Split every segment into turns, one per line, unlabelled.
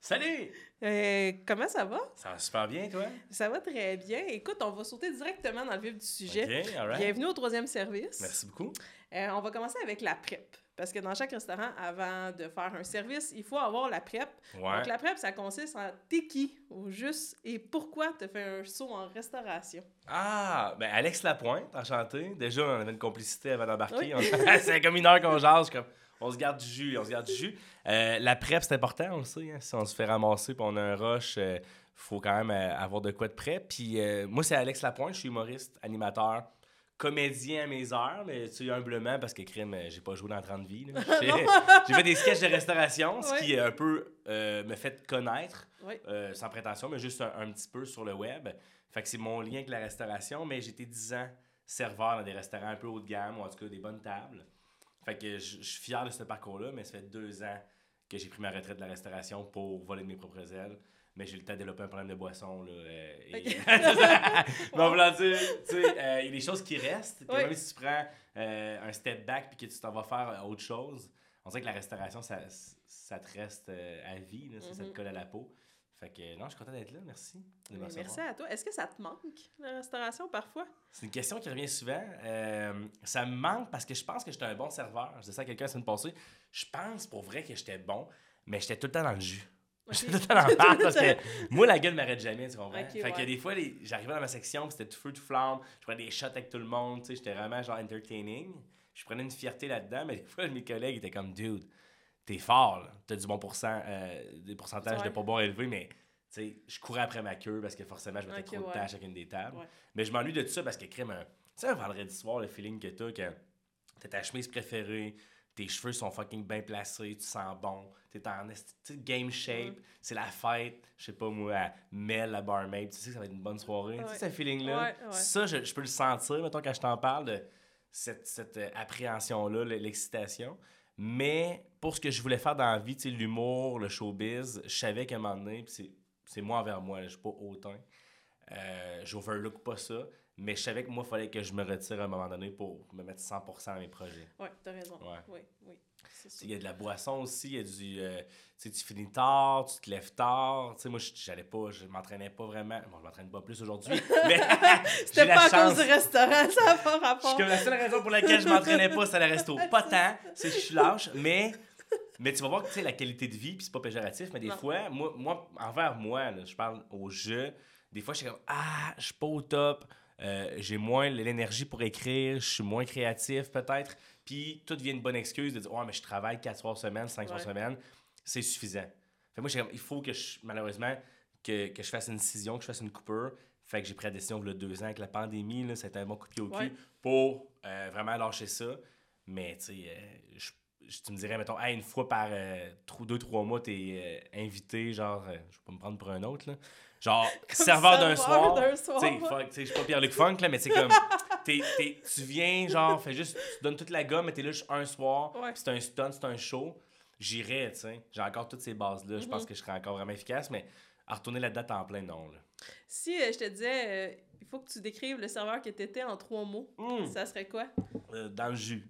Salut!
Comment ça va?
Ça va super bien, toi?
Ça va très bien. Écoute, on va sauter directement dans le vif du sujet.
OK, all right.
Bienvenue au troisième service.
Merci beaucoup.
On va commencer avec la prep. Parce que dans chaque restaurant, avant de faire un service, il faut avoir la prep.
Ouais.
Donc, la prep, ça consiste en t'es qui au juste et pourquoi tu fait un saut en restauration.
Ah, ben Alex Lapointe, enchanté. Déjà, on avait une complicité avant d'embarquer.
Oui.
C'est comme une heure qu'on jase, comme on se garde du jus, on se garde du jus. La prep, c'est important, on le sait. Hein? Si on se fait ramasser et on a un rush, faut quand même avoir de quoi de prêt. Puis moi, c'est Alex Lapointe, je suis humoriste, animateur, comédien à mes heures, mais tu sais, humblement, parce que crime, j'ai pas joué dans 30 vies. Là. J'ai fait des sketchs de restauration, ce qui un peu me fait connaître, sans prétention, mais juste un petit peu sur le web. Fait que c'est mon lien avec la restauration, mais j'ai été 10 ans serveur dans des restaurants un peu haut de gamme, ou en tout cas des bonnes tables. Fait que je suis fier de ce parcours-là, mais ça fait 2 ans que j'ai pris ma retraite de la restauration pour voler de mes propres ailes. Mais j'ai eu le temps de développer un problème de boisson. Là, mais en voulant dire, tu sais, il y a des choses qui restent. Que même si tu prends un step back et que tu t'en vas faire autre chose, on dirait que la restauration, ça te reste à vie. Là, ça te colle à la peau. Fait que non, je suis content d'être là. Merci.
Merci à toi. Est-ce que ça te manque, la restauration, parfois?
C'est une question qui revient souvent. Ça me manque parce que je pense que j'étais un bon serveur. Je disais ça à quelqu'un la semaine passée. Je pense pour vrai que j'étais bon, mais j'étais tout le temps dans le jus. Okay. J'étais tout le temps dans le parc parce que moi, la gueule m'arrête jamais, tu comprends?
Okay,
fait que des fois, j'arrivais dans ma section, puis c'était tout feu, tout flamme. Je prenais des shots avec tout le monde. J'étais vraiment genre entertaining. Je prenais une fierté là-dedans, mais des fois, mes collègues étaient comme, dude, t'es fort, là. T'as du bon des pourcentages de pas boire élevés, mais je courais après ma queue parce que forcément, je mettais trop de temps à chacune des tables. Ouais. Mais je m'ennuie de tout ça parce que, crème, tu sais, un vendredi soir, le feeling que t'as ta chemise préférée, tes cheveux sont fucking bien placés, tu sens bon, t'es en game shape, c'est la fête, je sais pas moi, Mel, la barmaid, tu sais que ça va être une bonne soirée. Tu sais, ce feeling-là, ça, je peux le sentir, mettons, quand je t'en parle de cette appréhension-là, l'excitation. Mais pour ce que je voulais faire dans la vie, tu sais, l'humour, le showbiz, je savais qu'à un moment donné, c'est moi envers moi, je suis pas hautain. J'overlook pas ça, mais je savais que moi, il fallait que je me retire à un moment donné pour me mettre 100% dans mes projets.
Oui, t'as raison.
Ouais.
Oui.
Il y a de la boisson aussi, il y a du... tu finis tard, tu te lèves tard. Tu sais, moi, je m'entraînais pas vraiment. Bon, je m'entraîne pas plus aujourd'hui, mais
c'était pas à cause du restaurant, ça n'a pas rapport.
La seule raison pour laquelle je m'entraînais pas, c'est le resto. Pas tant, c'est que je suis lâche, mais tu vas voir que la qualité de vie, puis c'est pas péjoratif, mais des fois, moi, envers moi, là, je parle au jeu, des fois, je suis comme, je suis pas au top, j'ai moins l'énergie pour écrire, je suis moins créatif peut-être, puis tout devient une bonne excuse de dire, mais je travaille 4 soirs semaine, 5 soirs semaine, c'est suffisant. Fait moi, je suis comme, il faut que malheureusement, que je fasse une décision, que je fasse une coupure. Fait que j'ai pris la décision il y a 2 ans avec la pandémie, là, ça a été un bon coup de pied au cul pour vraiment lâcher ça. Mais tu sais, tu me dirais, mettons, une fois par 2-3 mois, t'es invité, genre, je vais pas me prendre pour un autre, là. Genre, serveur d'un soir. Tu sais, je suis pas Pierre-Luc Funk, là, mais c'est comme, tu viens, genre, tu donnes toute la gomme, mais t'es là juste un soir, pis c'est un stunt, c'est un show. J'irais, tu sais. J'ai encore toutes ces bases-là. Je pense que je serais encore vraiment efficace, mais à retourner là-dedans en plein, non, là.
Si je te disais, il faut que tu décrives le serveur que t'étais en 3 mots, ça serait quoi?
Dans le jus.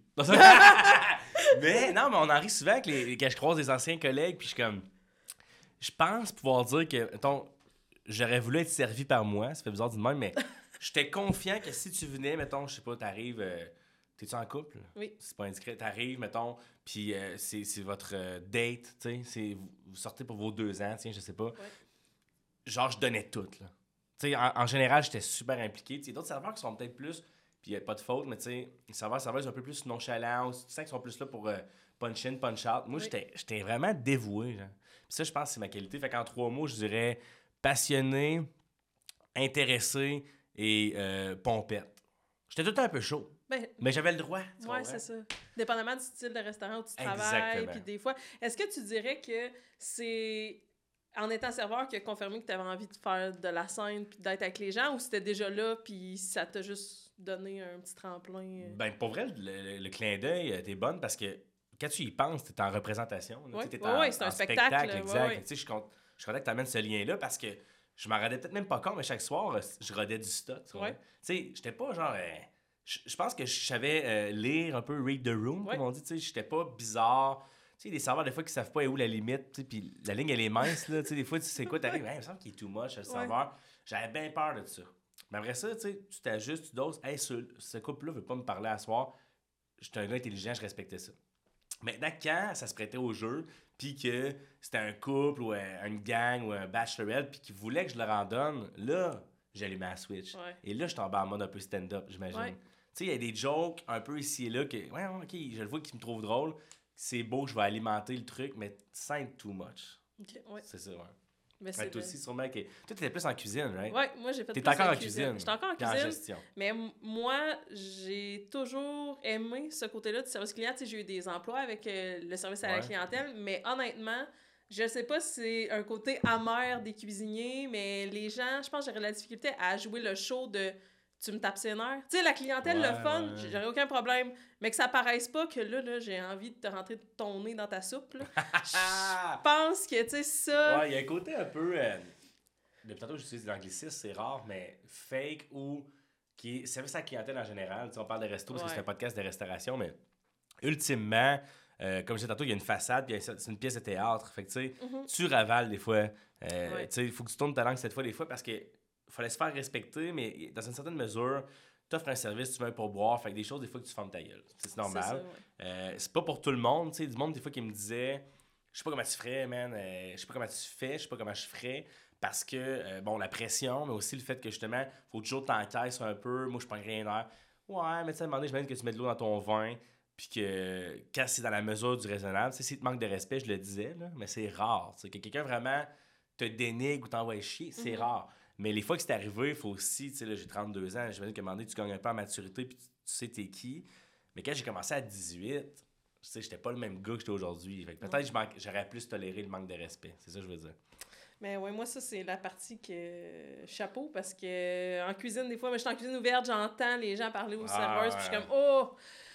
mais non, mais on en rit souvent quand je croise des anciens collègues, puis je pense pouvoir dire que, mettons, j'aurais voulu être servi par moi, ça fait bizarre de même, mais j'étais confiant que si tu venais, mettons, je sais pas, t'arrives, t'es-tu en couple?
Oui.
C'est pas indiscret, t'arrives, mettons, puis c'est votre date, tu sais, vous sortez pour vos 2 ans, tiens, je sais pas.
Ouais.
Genre, je donnais tout, là. Tu sais, en général, j'étais super impliqué. Il y a d'autres serveurs qui sont peut-être plus, puis il n'y a pas de faute, mais tu sais, les serveurs un peu plus nonchalants, tu sens qu'ils sont plus là pour punch in, punch out. Moi, j'étais vraiment dévoué, genre. Puis ça, je pense que c'est ma qualité. Fait qu'en 3 mots, je dirais passionné, intéressé et pompette. J'étais tout le temps un peu chaud. Mais j'avais le droit.
Oui, c'est ça. Dépendamment du style de restaurant où tu travailles. Puis des fois, est-ce que tu dirais que c'est en étant serveur qui a confirmé que tu avais envie de faire de la scène puis d'être avec les gens, ou c'était déjà là puis ça t'a juste donné un petit tremplin?
Ben, pour vrai, le clin d'œil, t'es bonne parce que quand tu y penses, t'es en représentation.
Oui, c'est un spectacle.
Exact. Tu sais, je suis content que tu amènes ce lien-là parce que je m'en rendais peut-être même pas compte, mais chaque soir, je rodais du stock. Tu sais, j'étais pas genre... je pense que je savais lire un peu, read the room, comme on dit. Tu sais, j'étais pas bizarre. sais, des serveurs, des fois, qui savent pas où la limite, tu sais, puis la ligne, elle est mince, là. Tu sais, des fois, tu sais quoi, t'arrives, il me semble qu'il est too much, le serveur. J'avais bien peur de ça. Mais après ça, tu sais, tu t'ajustes, tu doses. Hey, ce couple-là veut pas me parler à soir. J'étais un gars intelligent, je respectais ça. Maintenant, quand ça se prêtait au jeu, puis que c'était un couple ou une gang ou un bachelorette, puis qu'ils voulaient que je leur en donne, là, j'allumais la Switch.
Ouais.
Et là, je tombais en mode un peu stand-up, j'imagine.
Ouais.
Tu sais, il y a des jokes un peu ici et là que, ouais, ok, je le vois qui me trouve drôle. C'est beau, je vais alimenter le truc, mais sans être too much.
Okay, ouais.
C'est ça, ouais.
Mais
toi aussi, sûrement. Toi, t'étais plus en cuisine, right?
Ouais, moi, j'ai fait
T'es
plus
encore en cuisine.
J'étais encore en cuisine.
En gestion.
Mais moi, j'ai toujours aimé ce côté-là du service client. Tu sais, j'ai eu des emplois avec le service à la clientèle, mais honnêtement, je sais pas si c'est un côté amer des cuisiniers, mais les gens, je pense que j'aurais la difficulté à jouer le show de tu me tapes ses nerfs. Tu sais, la clientèle, le fun, j'aurais aucun problème. Mais que ça paraisse pas que là j'ai envie de te rentrer ton nez dans ta soupe. Je pense que, tu sais, ça...
Ouais, il y a un côté un peu... depuis tantôt, j'utilise l'anglicisme, c'est rare, mais fake ou qui est service à la clientèle en général. Tu sais, on parle de resto parce que c'est un podcast de restauration, mais ultimement, comme je disais tantôt, il y a une façade, puis c'est une pièce de théâtre. Fait que, tu sais, tu ravales des fois. Tu sais, il faut que tu tournes ta langue cette fois des fois parce que fallait se faire respecter, mais dans une certaine mesure, tu offres un service, tu veux un pourboire, fait que des choses, des fois, que tu fermes ta gueule. C'est normal. C'est ça, c'est pas pour tout le monde. Tu sais, du monde, des fois, qui me disait, je sais pas comment tu ferais, man, je sais pas comment tu fais, je sais pas comment je ferais. Parce que, bon, la pression, mais aussi le fait que, justement, faut toujours t'encaisser un peu. Moi, je prends rien d'air. Ouais, mais tu sais, à un moment donné, j'imagine que tu mets de l'eau dans ton vin, puis que, quand c'est dans la mesure du raisonnable, tu sais, si tu manques de respect, je le disais, là, mais c'est rare. Tu sais, que quelqu'un vraiment te dénigre ou t'envoie chier, c'est rare. Mais les fois que c'est arrivé, il faut aussi, tu sais, là, j'ai 32 ans, j'imagine qu'à un moment donné, tu gagnes un peu en maturité, puis tu sais t'es qui. Mais quand j'ai commencé à 18, tu sais, j'étais pas le même gars que j'étais aujourd'hui. Fait que peut-être que j'aurais plus toléré le manque de respect. C'est ça que je veux dire.
Mais ouais, moi, ça, c'est la partie que... Chapeau, parce que en cuisine, des fois, moi, je suis en cuisine ouverte, j'entends les gens parler aux serveuses, puis je suis comme « Oh!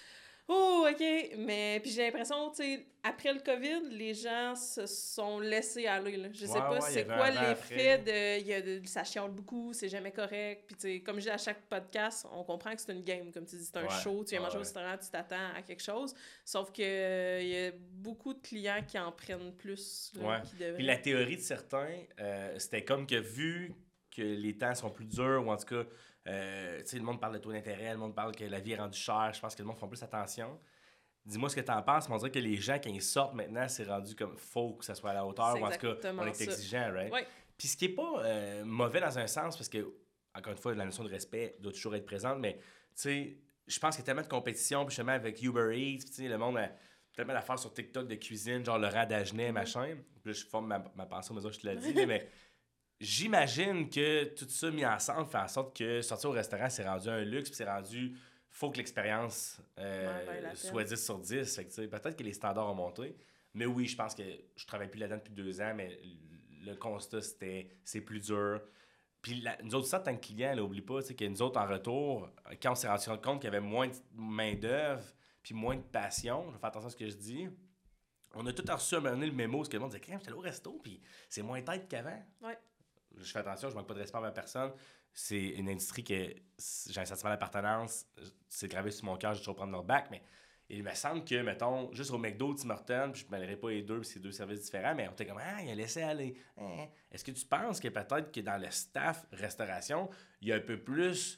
Oh, OK! » Mais puis j'ai l'impression, tu sais, après le COVID, les gens se sont laissés aller, là. Je sais pas c'est quoi l'effet de... Ça chiale beaucoup, c'est jamais correct. Puis tu sais, comme je dis à chaque podcast, on comprend que c'est une game, comme tu dis, c'est un show, tu viens manger au restaurant, tu t'attends à quelque chose. Sauf que il y a beaucoup de clients qui en prennent plus là, qui devraient.
Puis la théorie de certains, c'était comme que vu que les temps sont plus durs, ou en tout cas, tu sais, le monde parle de taux d'intérêt, le monde parle que la vie est rendue chère, je pense que le monde fait plus attention. Dis-moi ce que t'en penses, mais on dirait que les gens, quand ils sortent maintenant, c'est rendu comme faut que ça soit à la hauteur, ou en tout cas, on est exigeant, right?
Ouais.
Puis ce qui est pas mauvais dans un sens, parce que, encore une fois, la notion de respect doit toujours être présente, mais tu sais, je pense qu'il y a tellement de compétition, puis justement avec Uber Eats, tu sais, le monde a tellement d'affaires sur TikTok de cuisine, genre Laurent Dagenet, machin. Puis là, je forme ma pensée au mesure que je te l'ai dit, mais j'imagine que tout ça mis ensemble fait en sorte que sortir au restaurant, c'est rendu un luxe, puis c'est rendu... faut que l'expérience soit 10 sur 10. Fait que, peut-être que les standards ont monté. Mais oui, je pense que je travaille plus là-dedans depuis 2 ans, mais le constat, c'est plus dur. Puis nous autres, ça, en tant que client, oublie pas que nous autres, en retour, quand on s'est rendu compte qu'il y avait moins de main-d'œuvre puis moins de passion, je vais faire attention à ce que je dis, on a tout reçu à un moment donné le mémo, parce que le monde disait « Crème, j'étais allé au resto, puis c'est moins tête qu'avant.
Ouais. »
Je fais attention, je manque pas de respect à ma personne. C'est une industrie que j'ai un sentiment d'appartenance. C'est gravé sur mon cœur, j'ai toujours prendre leur bac, mais il me semble que, mettons, juste au McDo, Tim Hortons, puis je ne mêlerai pas les deux, puis c'est 2 services différents, mais on était comme, il a laissé aller. Est-ce que tu penses que peut-être que dans le staff restauration, il y a un peu plus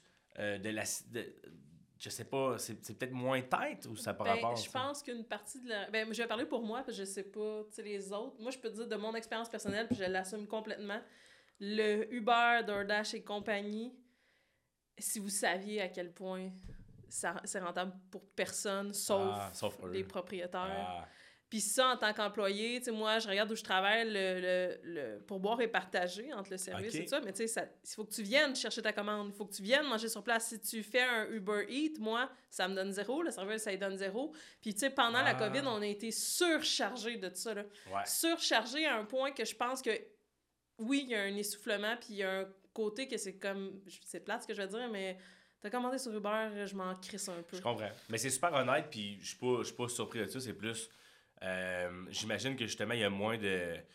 je sais pas, c'est peut-être moins tête ou ça par rapport?
Je pense qu'une partie de la... je vais parler pour moi, parce que je sais pas, tu sais, les autres. Moi, je peux te dire de mon expérience personnelle, puis je l'assume complètement. Le Uber, DoorDash et compagnie, si vous saviez à quel point c'est rentable pour personne, sauf les propriétaires. Puis ça, en tant qu'employé, tu sais, moi, je regarde où je travaille, le pourboire est partagé entre le service et tout ça, mais tu sais, il faut que tu viennes chercher ta commande, il faut que tu viennes manger sur place. Si tu fais un Uber Eats, moi, ça me donne 0, le serveur, ça lui donne 0. Puis tu sais, pendant la COVID, on a été surchargé de tout ça, là. Surchargé à un point que je pense que, oui, il y a un essoufflement, puis il y a un côté que c'est comme... C'est plate ce que je vais dire, mais t'as commandé sur Uber, je m'en crisse un peu.
Je comprends. Mais c'est super honnête, puis je suis pas surpris de ça. C'est plus... j'imagine que, justement, il y a moins de...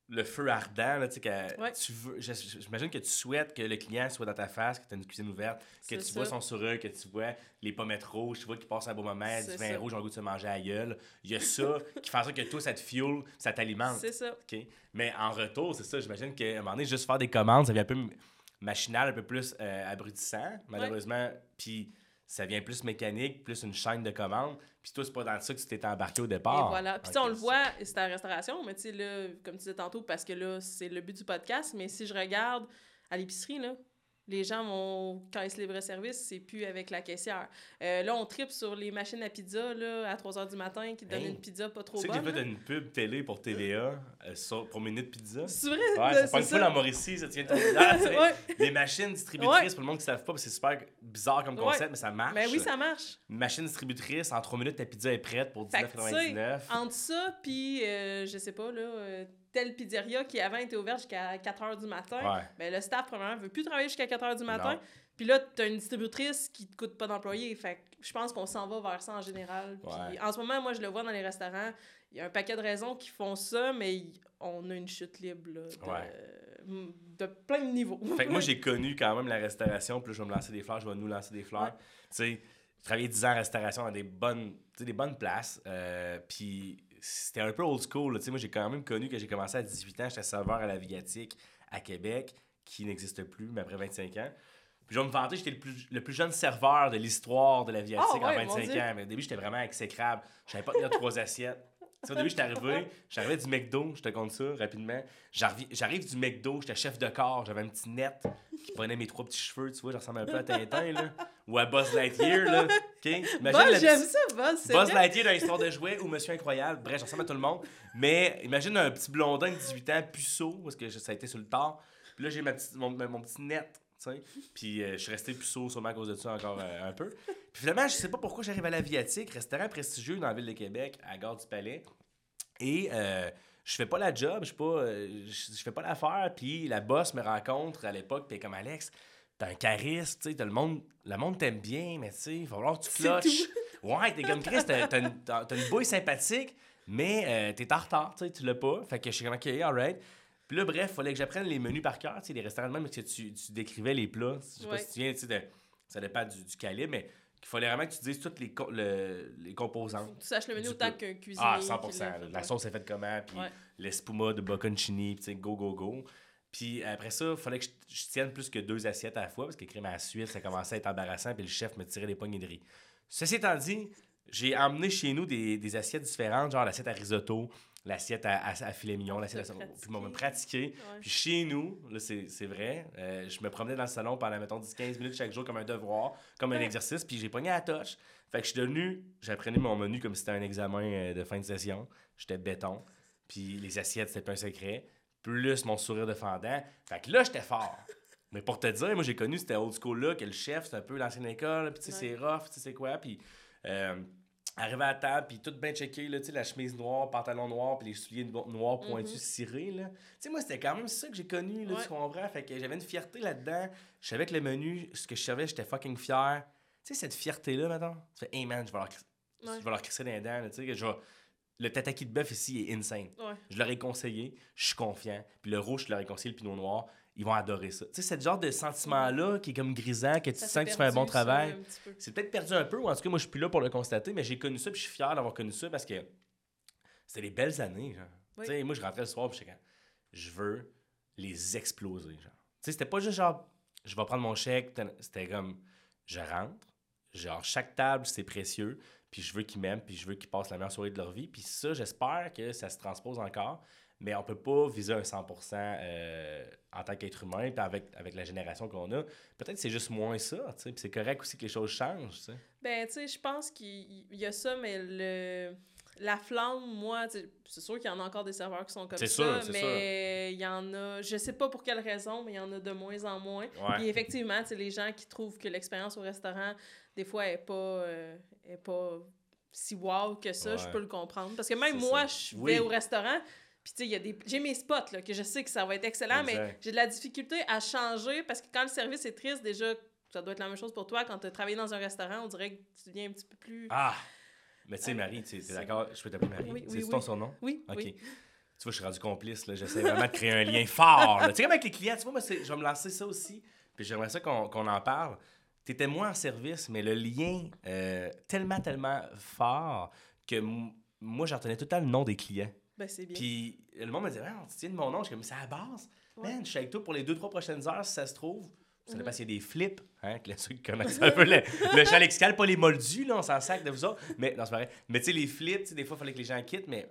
le feu ardent, là, tu sais,
Ouais.
j'imagine que tu souhaites que le client soit dans ta face, que tu as une cuisine ouverte, que tu vois son sourire, que tu vois les pommettes rouges, tu vois qu'il passe un beau moment, du vin rouge, on a le goût de se manger à la gueule. Il y a ça qui fait en sorte que toi, ça te fuel, ça t'alimente.
C'est ça.
Okay? Mais en retour, c'est ça, j'imagine qu'à un moment donné, juste faire des commandes, ça devient un peu machinal, un peu plus abrutissant, malheureusement. Puis ça vient plus mécanique, plus une chaîne de commandes. Puis toi, c'est pas dans ça que tu t'es embarqué au départ.
Et voilà. Puis on le voit, c'est la restauration, mais tu sais, là, comme tu disais tantôt, parce que là, c'est le but du podcast, mais si je regarde à l'épicerie, là, les gens vont, quand ils se livrent-service, c'est plus avec la caissière. Là, on tripe sur les machines à pizza là, à 3h du matin qui te donnent une pizza pas trop bonne.
Tu sais que j'ai fait une pub télé pour TVA pour Minute Pizza.
C'est vrai?
Ouais, c'est pas une fois dans Mauricie, ça tient de ton Les machines distributrices, pour le monde qui ne savent pas, parce que c'est super bizarre comme concept, mais ça marche.
Mais oui, ça marche.
Une machine distributrice, en 3 minutes, ta pizza est prête pour $19,99.
Entre ça, puis je sais pas, là... telle pizzeria qui avant était ouverte jusqu'à 4h du matin, ben, le staff, premièrement, veut plus travailler jusqu'à 4h du matin. Puis là, tu as une distributrice qui te coûte pas d'employés. Fait que je pense qu'on s'en va vers ça en général. Puis en ce moment, moi, je le vois dans les restaurants. Il y a un paquet de raisons qui font ça, mais on a une chute libre là, de plein de niveaux.
Fait que moi, j'ai connu quand même la restauration. Puis là, je vais me lancer des fleurs, je vais nous lancer des fleurs. Tu sais, j'ai travaillé 10 ans en restauration dans des bonnes places. Puis c'était un peu old school. Moi, j'ai quand même connu que j'ai commencé à 18 ans. J'étais serveur à la Viatique à Québec, qui n'existe plus, mais après 25 ans. Puis je vais me vanter, j'étais le plus jeune serveur de l'histoire de la Viatique en 25 ans. Mais au début, j'étais vraiment exécrable. Je savais pas tenir 3 assiettes. Au début, j'arrivais du McDo, je te compte ça rapidement. J'arrive du McDo, j'étais chef de corps, j'avais un petit net qui prenait mes 3 petits cheveux, tu vois, je ressemble un peu à Tintin, là. Ou à Buzz Lightyear, là. Okay?
J'aime ça, Buzz.
Buzz Lightyear dans l'histoire de jouets ou Monsieur Incroyable. Bref, je ressemble à tout le monde. Mais imagine un petit blondin de 18 ans, puceau, parce que ça a été sur le tard. Puis là, j'ai mon petit net. Puis je suis resté puceau sûrement à cause de ça encore un peu. Puis finalement, je sais pas pourquoi j'arrive à la Viatique, restaurant prestigieux dans la ville de Québec, à la Gare du Palais. Et je fais pas la job, je fais pas l'affaire. Puis la boss me rencontre à l'époque, puis elle est comme Alex, t'as un charisme, tu sais, le monde t'aime bien, mais tu sais, il va falloir que tu cloches. Ouais, t'es comme Chris, t'as une bouille sympathique, mais t'es en retard, tu l'as pas. Fait que je suis comme OK, alright. Puis là, bref, il fallait que j'apprenne les menus par cœur, tu sais, les restaurants de même, que tu décrivais les plats. Je sais pas si tu viens, tu sais, ça dépend du calibre, mais qu'il fallait vraiment que tu dises toutes les composantes.
Faut que tu saches le menu autant qu'un cuisinier.
Ah, 100%. La sauce est faite comment, puis l'espuma de bocconcini, puis tu sais, go. Puis après ça, il fallait que je tienne plus que 2 assiettes à la fois, parce que crème à la suite, ça commençait à être embarrassant, puis le chef me tirait des poignées de riz. Ceci étant dit, j'ai emmené chez nous des assiettes différentes, genre l'assiette à risotto, l'assiette à filet mignon, l'assiette puis on m'a pratiqué. Puis chez nous, là, c'est vrai, je me promenais dans le salon pendant, mettons, 10-15 minutes chaque jour comme un devoir, comme un exercice, puis j'ai pogné à la touche. Fait que j'apprenais mon menu comme si c'était un examen de fin de session. J'étais béton. Puis les assiettes, c'était pas un secret. Plus mon sourire de fendant. Fait que là, j'étais fort. Mais pour te dire, moi, j'ai connu c'était old school là, que le chef, c'est un peu l'ancienne école, puis tu sais, c'est rough, tu sais, c'est quoi, puis... arrivé à la table, puis tout bien checké, là, la chemise noire, pantalon noir, puis les souliers noirs pointus cirés. Là. Moi, c'était quand même ça que j'ai connu, là, tu comprends? Fait que j'avais une fierté là-dedans. Je savais que le menu, ce que je savais, j'étais fucking fier. Tu sais, cette fierté-là, maintenant, tu fais, hey man, je vais leur crisser dans les dents. Là, le tataki de bœuf ici est insane. Je leur ai conseillé, je suis confiant. Puis le rouge, je leur ai conseillé le pinot noir. Ils vont adorer ça. Tu sais, c'est le genre de sentiment-là qui est comme grisant, que tu sens que tu fais un bon travail. C'est peut-être perdu un peu, ou en tout cas, moi, je suis plus là pour le constater, mais j'ai connu ça, puis je suis fier d'avoir connu ça parce que c'était des belles années, genre. Tu sais, moi, je rentrais le soir, puis je veux les exploser, genre. Tu sais, c'était pas juste genre, je vais prendre mon chèque, c'était comme, je rentre, genre, chaque table, c'est précieux, puis je veux qu'ils m'aiment, puis je veux qu'ils passent la meilleure soirée de leur vie, puis ça, j'espère que ça se transpose encore. Mais on peut pas viser un 100% en tant qu'être humain, puis avec la génération qu'on a. Peut-être que c'est juste moins ça, tu sais. Puis c'est correct aussi que les choses changent, tu sais.
Ben, tu sais, je pense qu'il y a ça, mais la flamme, moi, c'est sûr qu'il y en a encore des serveurs qui sont comme ça, mais il y en a, je sais pas pour quelle raison, mais il y en a de moins en moins. Puis effectivement, tu sais, les gens qui trouvent que l'expérience au restaurant, des fois, est pas si wow que ça, je peux le comprendre. Parce que même moi, je vais au restaurant... Puis, tu sais, j'ai mes spots, là, que je sais que ça va être excellent, mais j'ai de la difficulté à changer parce que quand le service est triste, déjà, ça doit être la même chose pour toi. Quand tu as travaillé dans un restaurant, on dirait que tu deviens un petit peu plus...
Ah! Mais tu sais, Marie, t'es d'accord? Je peux t'appeler Marie?
Oui,
c'est ton surnom?
Oui,
OK.
Oui.
Tu vois, je suis rendu complice, là. J'essaie vraiment de créer un lien fort, là. Tu sais, comme avec les clients, tu vois, moi, je vais me lancer ça aussi. Puis j'aimerais ça qu'on en parle. T'étais moins en service, mais le lien tellement, tellement fort que moi, j'en tenais tout le temps le nom des clients.
Ben, c'est bien.
Puis le monde me disait, ah, tu tiens de mon nom. Je suis comme, c'est à la base.
Ouais.
Man, je suis avec toi pour les 2-3 prochaines heures, si ça se trouve. Ça dépend s'il y a des flips, hein, que ceux qui connaissent un peu le champ lexical, pas les moldus, là, on s'en sac de vous autres. Mais non, c'est vrai. Mais tu sais, les flips, des fois, il fallait que les gens quittent, mais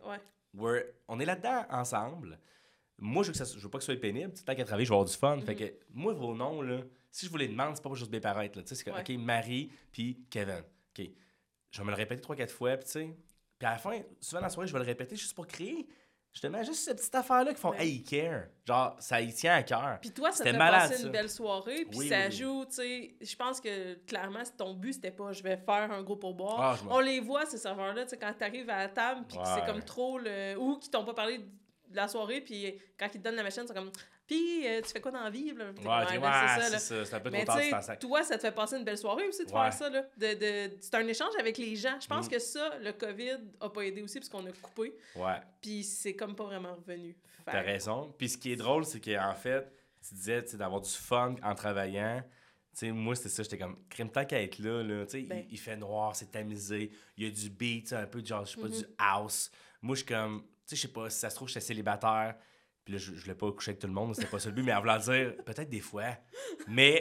on est là-dedans ensemble. Moi, je veux pas que ce soit pénible. Tant qu'à travailler, je vais avoir du fun. Fait que moi, vos noms, là, si je vous les demande, c'est pas pour juste bien paraître. C'est comme, OK, Marie, puis Kevin. OK. Je vais me le répéter 3-4 fois, puis tu sais. Puis à la fin, souvent dans la soirée, je vais le répéter juste pour créer. Justement, juste cette petite affaire-là qui font hey, il care. Genre, ça y tient à cœur.
Puis toi, ça te fait
malade,
passer une belle soirée. Puis ça joue, tu sais. Je pense que clairement, ton but, c'était pas je vais faire un gros pourboire. On les voit, ces serveurs-là, tu sais, quand t'arrives à la table, puis que c'est comme trop le. Ou qui t'ont pas parlé de la soirée, puis quand ils te donnent la machine, c'est comme. Puis, tu fais quoi dans la vie? Là?
C'est ça. C'est un peu trop tard, c'est en sac.
Toi, ça te fait passer une belle soirée aussi de faire ça. Là. C'est un échange avec les gens. Je pense que ça, le COVID a pas aidé aussi parce qu'on a coupé.
Ouais.
Puis c'est comme pas vraiment revenu.
T'as raison. Puis ce qui est drôle, c'est qu'en fait, tu disais d'avoir du fun en travaillant. T'sais, moi, c'était ça. J'étais comme, crème tant qu'à être là. Il fait noir, c'est tamisé. Il y a du beat, un peu genre, je sais pas, du house. Moi, je suis comme, tu sais, je sais pas, si ça se trouve, j'étais célibataire. Puis là, je voulais pas coucher avec tout le monde, c'était pas ça le but, mais en voulant dire, peut-être des fois. Mais,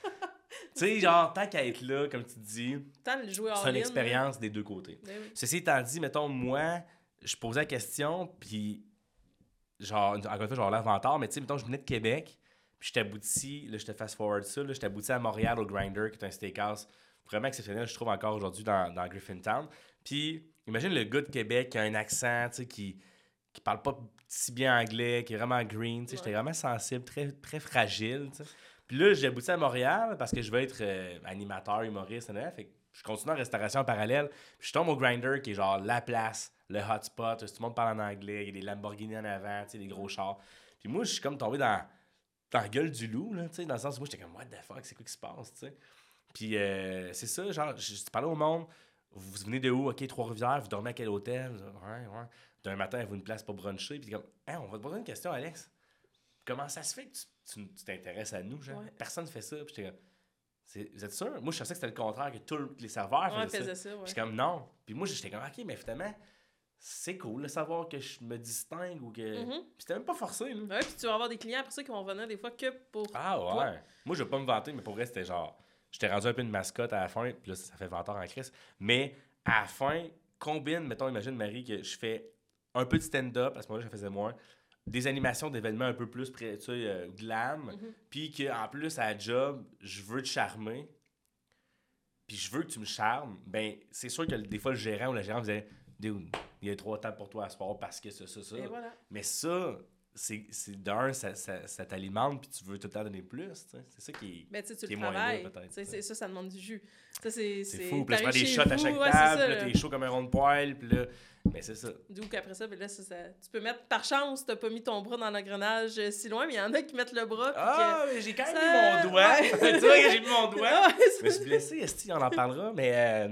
tu sais, genre, tant qu'à être là, comme tu dis, c'est une expérience des deux côtés. Ceci étant dit, mettons, moi, je posais la question, puis, genre, encore une fois, genre l'air vantard, mais tu sais, mettons, je venais de Québec, puis j'étais abouti, là, je te fast-forward ça, là, j'étais abouti à Montréal au Grinder, qui est un steakhouse vraiment exceptionnel, je trouve encore aujourd'hui dans Griffintown. Puis, imagine le gars de Québec qui a un accent, tu sais, qui parle pas si bien anglais, qui est vraiment green, tu sais, j'étais vraiment sensible, très, très fragile, tu sais. Puis là, j'ai abouti à Montréal parce que je veux être animateur, humoriste, fait que je continue en restauration en parallèle. Puis je tombe au Grindr, qui est genre la place, le hotspot, tout le monde parle en anglais, il y a des Lamborghini en avant, tu sais, des gros chars. Puis moi, je suis comme tombé dans la gueule du loup, là, tu sais, dans le sens où moi, j'étais comme, what the fuck, c'est quoi qui se passe, tu sais. Puis c'est ça, genre, je parlais au monde, vous venez de où? OK, Trois-Rivières, vous dormez à quel hôtel? Ouais. D'un matin, elle vous une place pour bruncher. Puis comme, hey, on va te poser une question, Alex. Comment ça se fait que tu t'intéresses à nous? Genre? Personne ne fait ça. Puis j'étais comme, vous êtes sûr? Moi, je pensais que c'était le contraire, que tous les serveurs faisaient ça. Puis j'étais comme, non. Puis moi, j'étais comme, OK, mais finalement, c'est cool de savoir que je me distingue ou que. Puis c'était même pas forcé. Là.
Ouais, puis tu vas avoir des clients après ça qui vont venir des fois que pour.
Ah ouais.
Toi.
Moi, je vais pas me vanter, mais pour vrai, c'était genre. J'étais rendu un peu une mascotte à la fin, puis là, ça fait vanteur en crise. Mais à la fin, combine, mettons, imagine, Marie, que je fais un peu de stand-up, à ce moment-là, je faisais moins, des animations d'événements un peu plus, tu sais, glam, puis qu'en plus, à la job, je veux te charmer, puis je veux que tu me charmes, ben c'est sûr que des fois, le gérant ou la gérante disait « Dude, il y a 3 tables pour toi à ce soir parce que ça. »
Et voilà.
Mais ça... c'est d'un, ça t'alimente, puis tu veux tout le temps donner plus, tu sais. C'est ça qui est,
tu
qui est
le
moins
travailles.
là, peut-être.
Ça demande du jus. Ça, c'est
fou. Puis là, tu prends des shots à chaque table, puis là, t'es chaud comme un rond de poêle, puis là... Mais c'est ça.
D'où qu'après ça, là, tu peux mettre... Par chance, t'as pas mis ton bras dans l'engrenage si loin, mais il y en a qui mettent le bras,
mais j'ai quand même mis mon doigt. Tu vois que j'ai mis mon doigt. Je me suis blessé, on en parlera, mais...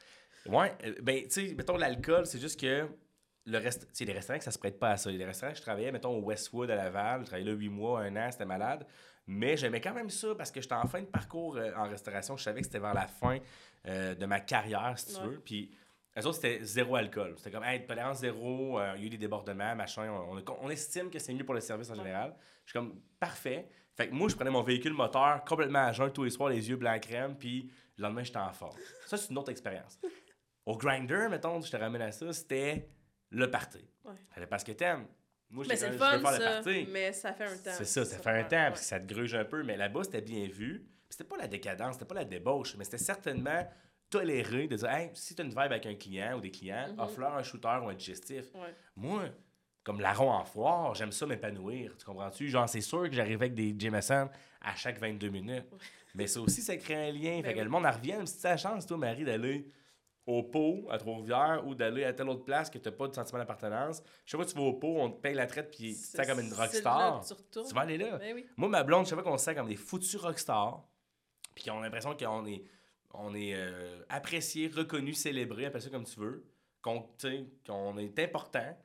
ben, tu sais, mettons, l'alcool, c'est juste que... les restaurants, ça se prête pas à ça. Les restaurants, je travaillais, mettons, au Westwood à Laval. Je travaillais là 8 mois, 1 an, c'était malade. Mais j'aimais quand même ça parce que j'étais en fin de parcours en restauration. Je savais que c'était vers la fin de ma carrière, si tu veux. Puis, eux autres, c'était zéro alcool. C'était comme, hey, tolérance zéro, il y a eu des débordements, machin. On estime que c'est mieux pour le service en général. Je suis comme, parfait. Fait que moi, je prenais mon véhicule moteur complètement à jeun tous les soirs, les yeux blancs crème, puis le lendemain, j'étais en forme. Ça, c'est une autre expérience. Au Grindr, mettons, je te ramène à ça, c'était le party. Parce que t'aimes. Moi,
mais c'est le fun, ça, mais ça fait un temps.
C'est ça fait un temps, parce que ça te gruge un peu. Mais là-bas, c'était bien vu. Puis c'était pas la décadence, c'était pas la débauche, mais c'était certainement toléré de dire, hey, si tu as une vibe avec un client ou des clients, offre-leur un shooter ou un digestif. Moi, comme larron en foire, j'aime ça m'épanouir. Tu comprends-tu? Genre, c'est sûr que j'arrivais avec des Jameson à chaque 22 minutes. Mais ça aussi, ça crée un lien. Fait que le monde en revient. Si tu as la chance, toi, Marie, d'aller au pot à Trois-Rivières ou d'aller à telle autre place que tu n'as pas de sentiment d'appartenance. Chaque fois que tu vas au pot, on te paye la traite puis tu te sens comme une rockstar. Tu vas aller là.
Ben oui.
Moi, ma blonde, chaque fois qu'on se sent comme des foutus rockstars, puis on a l'impression qu'on est apprécié, reconnu, célébré, appelle ça comme tu veux, qu'on est important,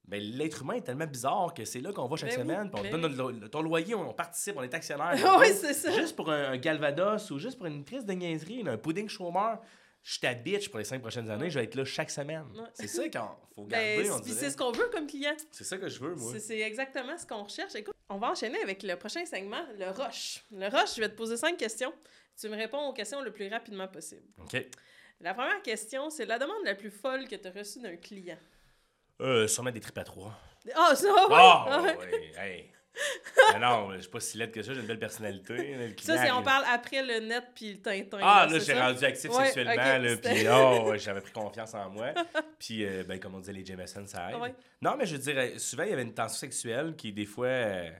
Ben, l'être humain est tellement bizarre que c'est là qu'on va chaque semaine, puis on donne ton loyer, on participe, on est actionnaire.
Oui, c'est ça.
Juste pour un Calvados ou juste pour une crise de niaiserie, un pudding chômeur, je t'habite pour les 5 prochaines années, je vais être là chaque semaine. C'est ça qu'il faut garder, on dirait.
C'est ce qu'on veut comme client.
C'est ça que je veux, moi.
C'est exactement ce qu'on recherche. Écoute, on va enchaîner avec le prochain segment, le rush. Le rush, je vais te poser 5 questions. Tu me réponds aux questions le plus rapidement possible.
OK.
La première question, c'est la demande la plus folle que tu as reçue d'un client.
Sûrement des tripes à 3.
Ah, ça, oui!
Oui, hey. Non, je suis pas si laide que ça, j'ai une belle personnalité.
Ça, c'est on parle après le net puis le Tintin.
Là, j'ai rendu actif sexuellement, okay, puis j'avais pris confiance en moi. Puis, comme on disait, les Jameson, ça aide. Non, mais je dirais, souvent, il y avait une tension sexuelle qui, des fois,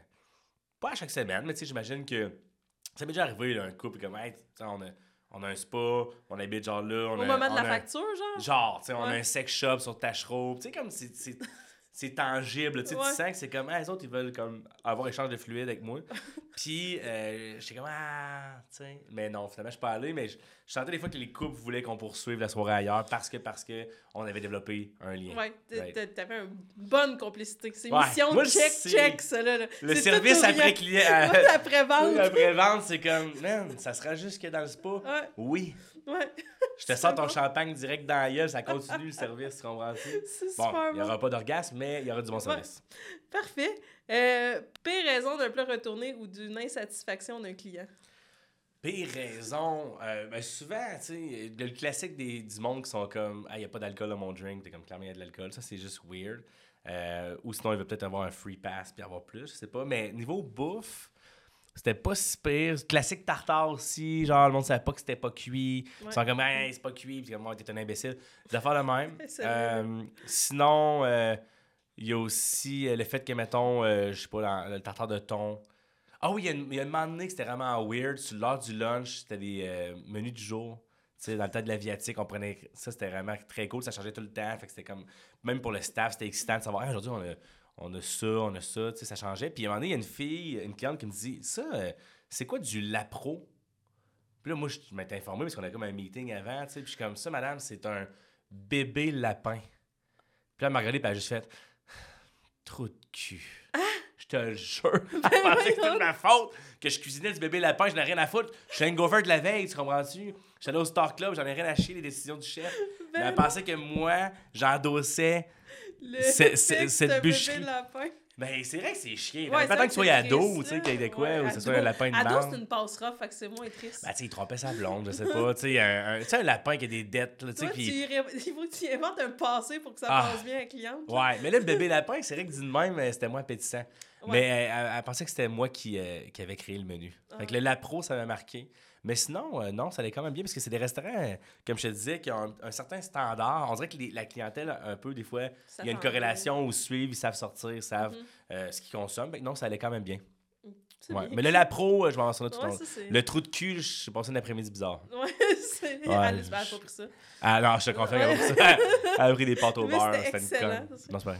pas à chaque semaine, mais tu sais, j'imagine que ça m'est déjà arrivé, là, un couple, comme, hey, on a un spa, on habite genre là.
Au moment de la facture, genre?
Genre, tu sais, on a un sex shop sur Tachereau. Tu sais, comme c'est tangible. Tu sens que c'est comme, les autres, ils veulent comme avoir échange de fluide avec moi. Puis, j'étais comme, tu sais. Mais non, finalement, je suis pas allé, mais je sentais des fois que les couples voulaient qu'on poursuive la soirée ailleurs parce que on avait développé un lien.
Ouais, t'avais une bonne complicité. C'est une mission check, ça, là.
Le service après-client.
L'après-vente.
L'après-vente, c'est comme, man, ça sera juste que dans le spa.
Ouais.
Oui.
Ouais.
Je te sors ton champagne direct dans la gueule, ça continue le service, tu comprends-tu?
C'est super bon.
Il n'y aura pas d'orgasme, mais il y aura du bon service.
Parfait. Pire raison d'un plat retourné ou d'une insatisfaction d'un client?
Pire raison, souvent, tu sais, le classique du monde qui sont comme, il n'y a pas d'alcool dans mon drink, t'es comme, clairement, il y a de l'alcool, ça c'est juste weird. Ou sinon, il va peut-être avoir un free pass puis avoir plus, je sais pas. Mais niveau bouffe, c'était pas si pire. Classique tartare aussi, genre le monde savait pas que c'était pas cuit. Ils sont comme, c'est pas cuit, puis comme, moi, t'es un imbécile. Des affaires de même. Sinon, il y a aussi le fait que, mettons, je sais pas, le tartare de thon. Ah oui, il y a un moment donné que c'était vraiment weird. Sur l'heure du lunch, c'était des menus du jour. Tu sais, dans le temps de l'aviatique, on prenait ça, c'était vraiment très cool. Ça changeait tout le temps. Fait que c'était comme, même pour le staff, c'était excitant de savoir, aujourd'hui, on a ça, tu sais, ça changeait. Puis à un moment donné, il y a une fille, une cliente qui me dit, ça, c'est quoi du lapro? Puis là, moi, je m'étais informé parce qu'on avait comme un meeting avant, tu sais. Puis je suis comme, ça, madame, c'est un bébé lapin. Puis là, elle m'a regardé, puis elle a juste fait, trou de cul. Je te le jure. Elle pensait que c'était de ma faute, que je cuisinais du bébé lapin, je n'ai rien à foutre. Je suis hangover de la veille, tu comprends-tu? J'étais allé au Star Club, j'en ai rien à chier les décisions du chef. Mais elle pensait que moi, j'endossais cette bûcherie. Ben, c'est vrai que c'est chiant. Ouais, peut-être que tu sois ado, tu sais, qu'il y ait de quoi, ou que ce soit un lapin de
ado, c'est une passe rough, fait que c'est moins triste.
Ben, tu sais, il trompait sa blonde, je sais pas. Tu sais, un lapin qui a des dettes, tu sais.
Il faut que tu inventes un passé pour que ça passe bien à la cliente.
Ouais, mais là, le bébé lapin, c'est vrai que dit de même, c'était moins appétissant. Ouais. Mais elle pensait que c'était moi qui avait créé le menu. Fait que le lapro, ça m'a marqué. Mais sinon, non, ça allait quand même bien parce que c'est des restaurants, comme je te disais, qui ont un certain standard. On dirait que la clientèle, un peu, des fois, il y a une corrélation où suivent, ils savent sortir, ils savent ce qu'ils consomment. Ben, non, ça allait quand même bien. Ouais. Mais le lapro, je m'en souviens tout le temps. Le trou de cul, j'ai passé un après-midi bizarre.
Ouais, c'est. Alice, elle a pas pris ça.
Ah non, je te confirme qu'elle a pris ça. Elle a pris des pâtes au beurre.
C'était excellent.
Non, c'est pas vrai.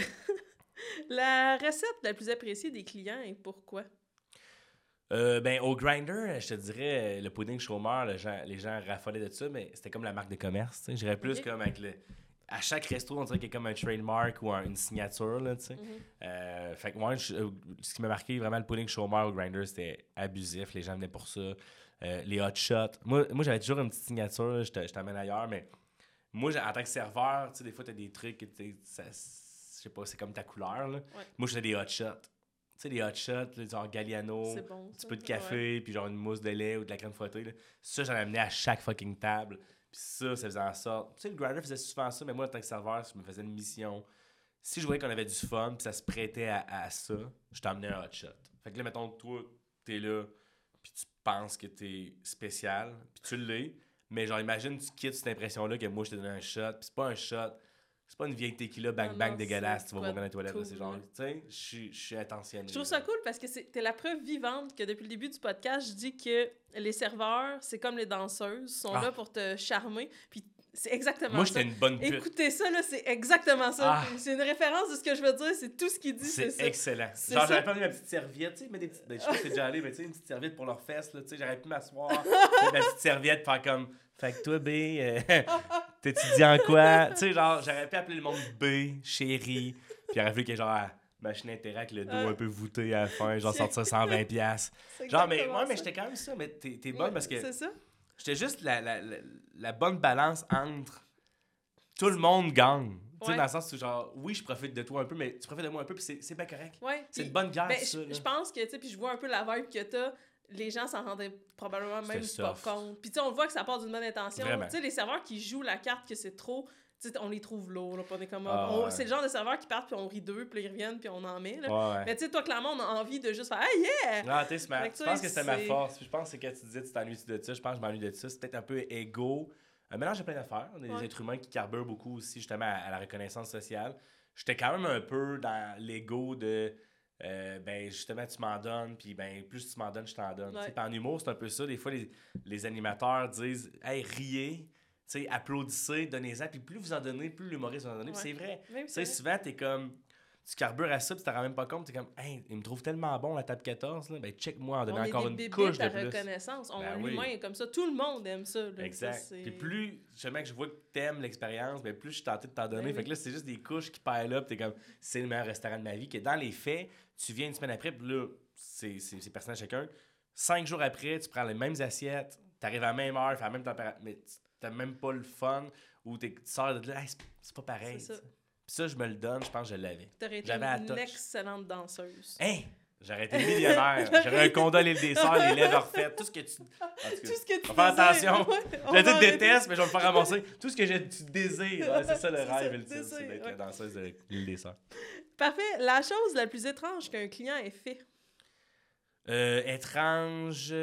La recette la plus appréciée des clients et pourquoi?
Au Grindr, je te dirais, le pudding chômeur, les gens raffolaient de ça, mais c'était comme la marque de commerce. Je dirais plus comme avec à chaque resto, on dirait qu'il y a comme un trademark ou une signature. Là, fait que moi, ce qui m'a marqué vraiment le pudding chômeur au Grindr, c'était abusif. Les gens venaient pour ça. Les hot shots. Moi j'avais toujours une petite signature. Je t'amène ailleurs, mais moi, en tant que serveur, des fois, tu as des trucs, je sais pas, c'est comme ta couleur. Là. Ouais. Moi, je faisais des hot shots. Tu sais, des hot shots, là, genre Galliano, bon, un petit peu de café, puis genre une mousse de lait ou de la crème fouettée. Là. Ça, j'en amenais à chaque fucking table. Puis ça faisait en sorte. Tu sais, le Grindr faisait souvent ça, mais moi, en tant que serveur, je me faisais une mission. Si je voyais qu'on avait du fun, puis ça se prêtait à ça, je t'emmenais un hot shot. Fait que là, mettons, toi, t'es là, puis tu penses que t'es spécial, puis tu l'es. Mais genre, imagine, tu quittes cette impression-là que moi, je t'ai donné un shot, puis c'est pas un shot. C'est pas une vieille tequila bang dégueulasse, tu vas voir dans les toilettes. Cool, c'est genre, tu sais, je suis intentionné.
Je trouve ça cool parce que t'es la preuve vivante que depuis le début du podcast, je dis que les serveurs, c'est comme les danseuses, sont là pour te charmer. Puis c'est exactement ça.
Moi, j'étais une bonne pute.
Écoutez ça, là, c'est exactement ça. C'est une référence de ce que je veux dire, c'est tout ce qu'il dit, c'est ça.
C'est excellent. Genre, j'aurais pas mis ma petite serviette, tu sais, je sais pas si t'es déjà allé, mais tu sais, une petite serviette pour leurs fesses, là, tu sais, j'aurais pu m'asseoir, ma petite serviette, faire comme, fait que toi, B, t'étudies en quoi? Tu sais, genre, j'aurais pu appeler le monde B, chérie, Puis il aurait fallu qu'il y ait genre machine Interact, le dos un peu voûté à la fin, genre sortir 120$. Genre, mais moi, mais j'étais quand même ça, mais t'es bonne parce que
c'est ça.
j'étais juste la bonne balance entre tout le monde gagne. Tu sais, dans le sens où, genre, oui, je profite de toi un peu, mais tu profites de moi un peu, puis c'est bien correct.
Ouais,
c'est une bonne guerre, ça.
Je pense que, tu sais, puis je vois un peu la vibe que t'as. Les gens s'en rendaient probablement même pas compte. Puis tu sais, on voit que ça part d'une bonne intention. Tu sais, les serveurs qui jouent la carte que c'est trop, tu sais, on les trouve lourds, là, on est comme... C'est le genre de serveurs qui partent, puis on rit d'eux, puis ils reviennent, puis on en met, là. Mais tu sais, toi, clairement, on a envie de juste faire « Hey, yeah! »
Non, t'es smart. Je pense que c'est ma force. Puis je pense que quand tu disais tu t'ennuies de ça, je pense que je m'ennuie de ça. C'est peut-être un peu égo. Un mélange de plein d'affaires. On est des êtres humains qui carburent beaucoup aussi, justement, à la reconnaissance sociale. J'étais quand même un peu dans l'ego de... ben justement tu m'en donnes, puis ben plus tu m'en donnes, je t'en donne. Puis en humour, c'est un peu ça. Des fois, les animateurs disent « Hey, riez! » Applaudissez, donnez-en, puis plus vous en donnez, plus l'humoriste vous en donne. Puis c'est vrai. Souvent, t'es comme... Tu carbures à ça, puis tu t'en rends même pas compte. T'es comme, hey, il me trouve tellement bon, la table 14. Là. Ben, check-moi en donnant encore une couche de plus.
Reconnaissance. L'humain est comme ça. Tout le monde aime ça. Là.
Exact. Puis plus, justement, que je vois que t'aimes l'expérience, ben, plus je suis tenté de t'en donner. Fait que là, c'est juste des couches qui paillent là, puis t'es comme, c'est le meilleur restaurant de ma vie. Que dans les faits, tu viens une semaine après, puis là, c'est personnel chacun. 5 jours après, tu prends les mêmes assiettes, t'arrives à la même heure, fais la même température, mais t'as même pas le fun, ou tu sors de là, hey, c'est pas pareil. C'est ça. Ça, je me le donne, je pense que je l'avais.
T'aurais été une excellente danseuse.
Hein? J'aurais été millionnaire. J'aurais un condo à l'île des Sœurs, les lèvres refaites, tout ce que tu...
tout ce que tu
désires. Faire attention. Je te déteste, mais je vais me faire ramasser. Tout ce que tu désires. Ouais, c'est ça le rêve ultime, c'est d'être la danseuse de l'île des Sœurs.
Parfait. La chose la plus étrange qu'un client ait fait?
Étrange...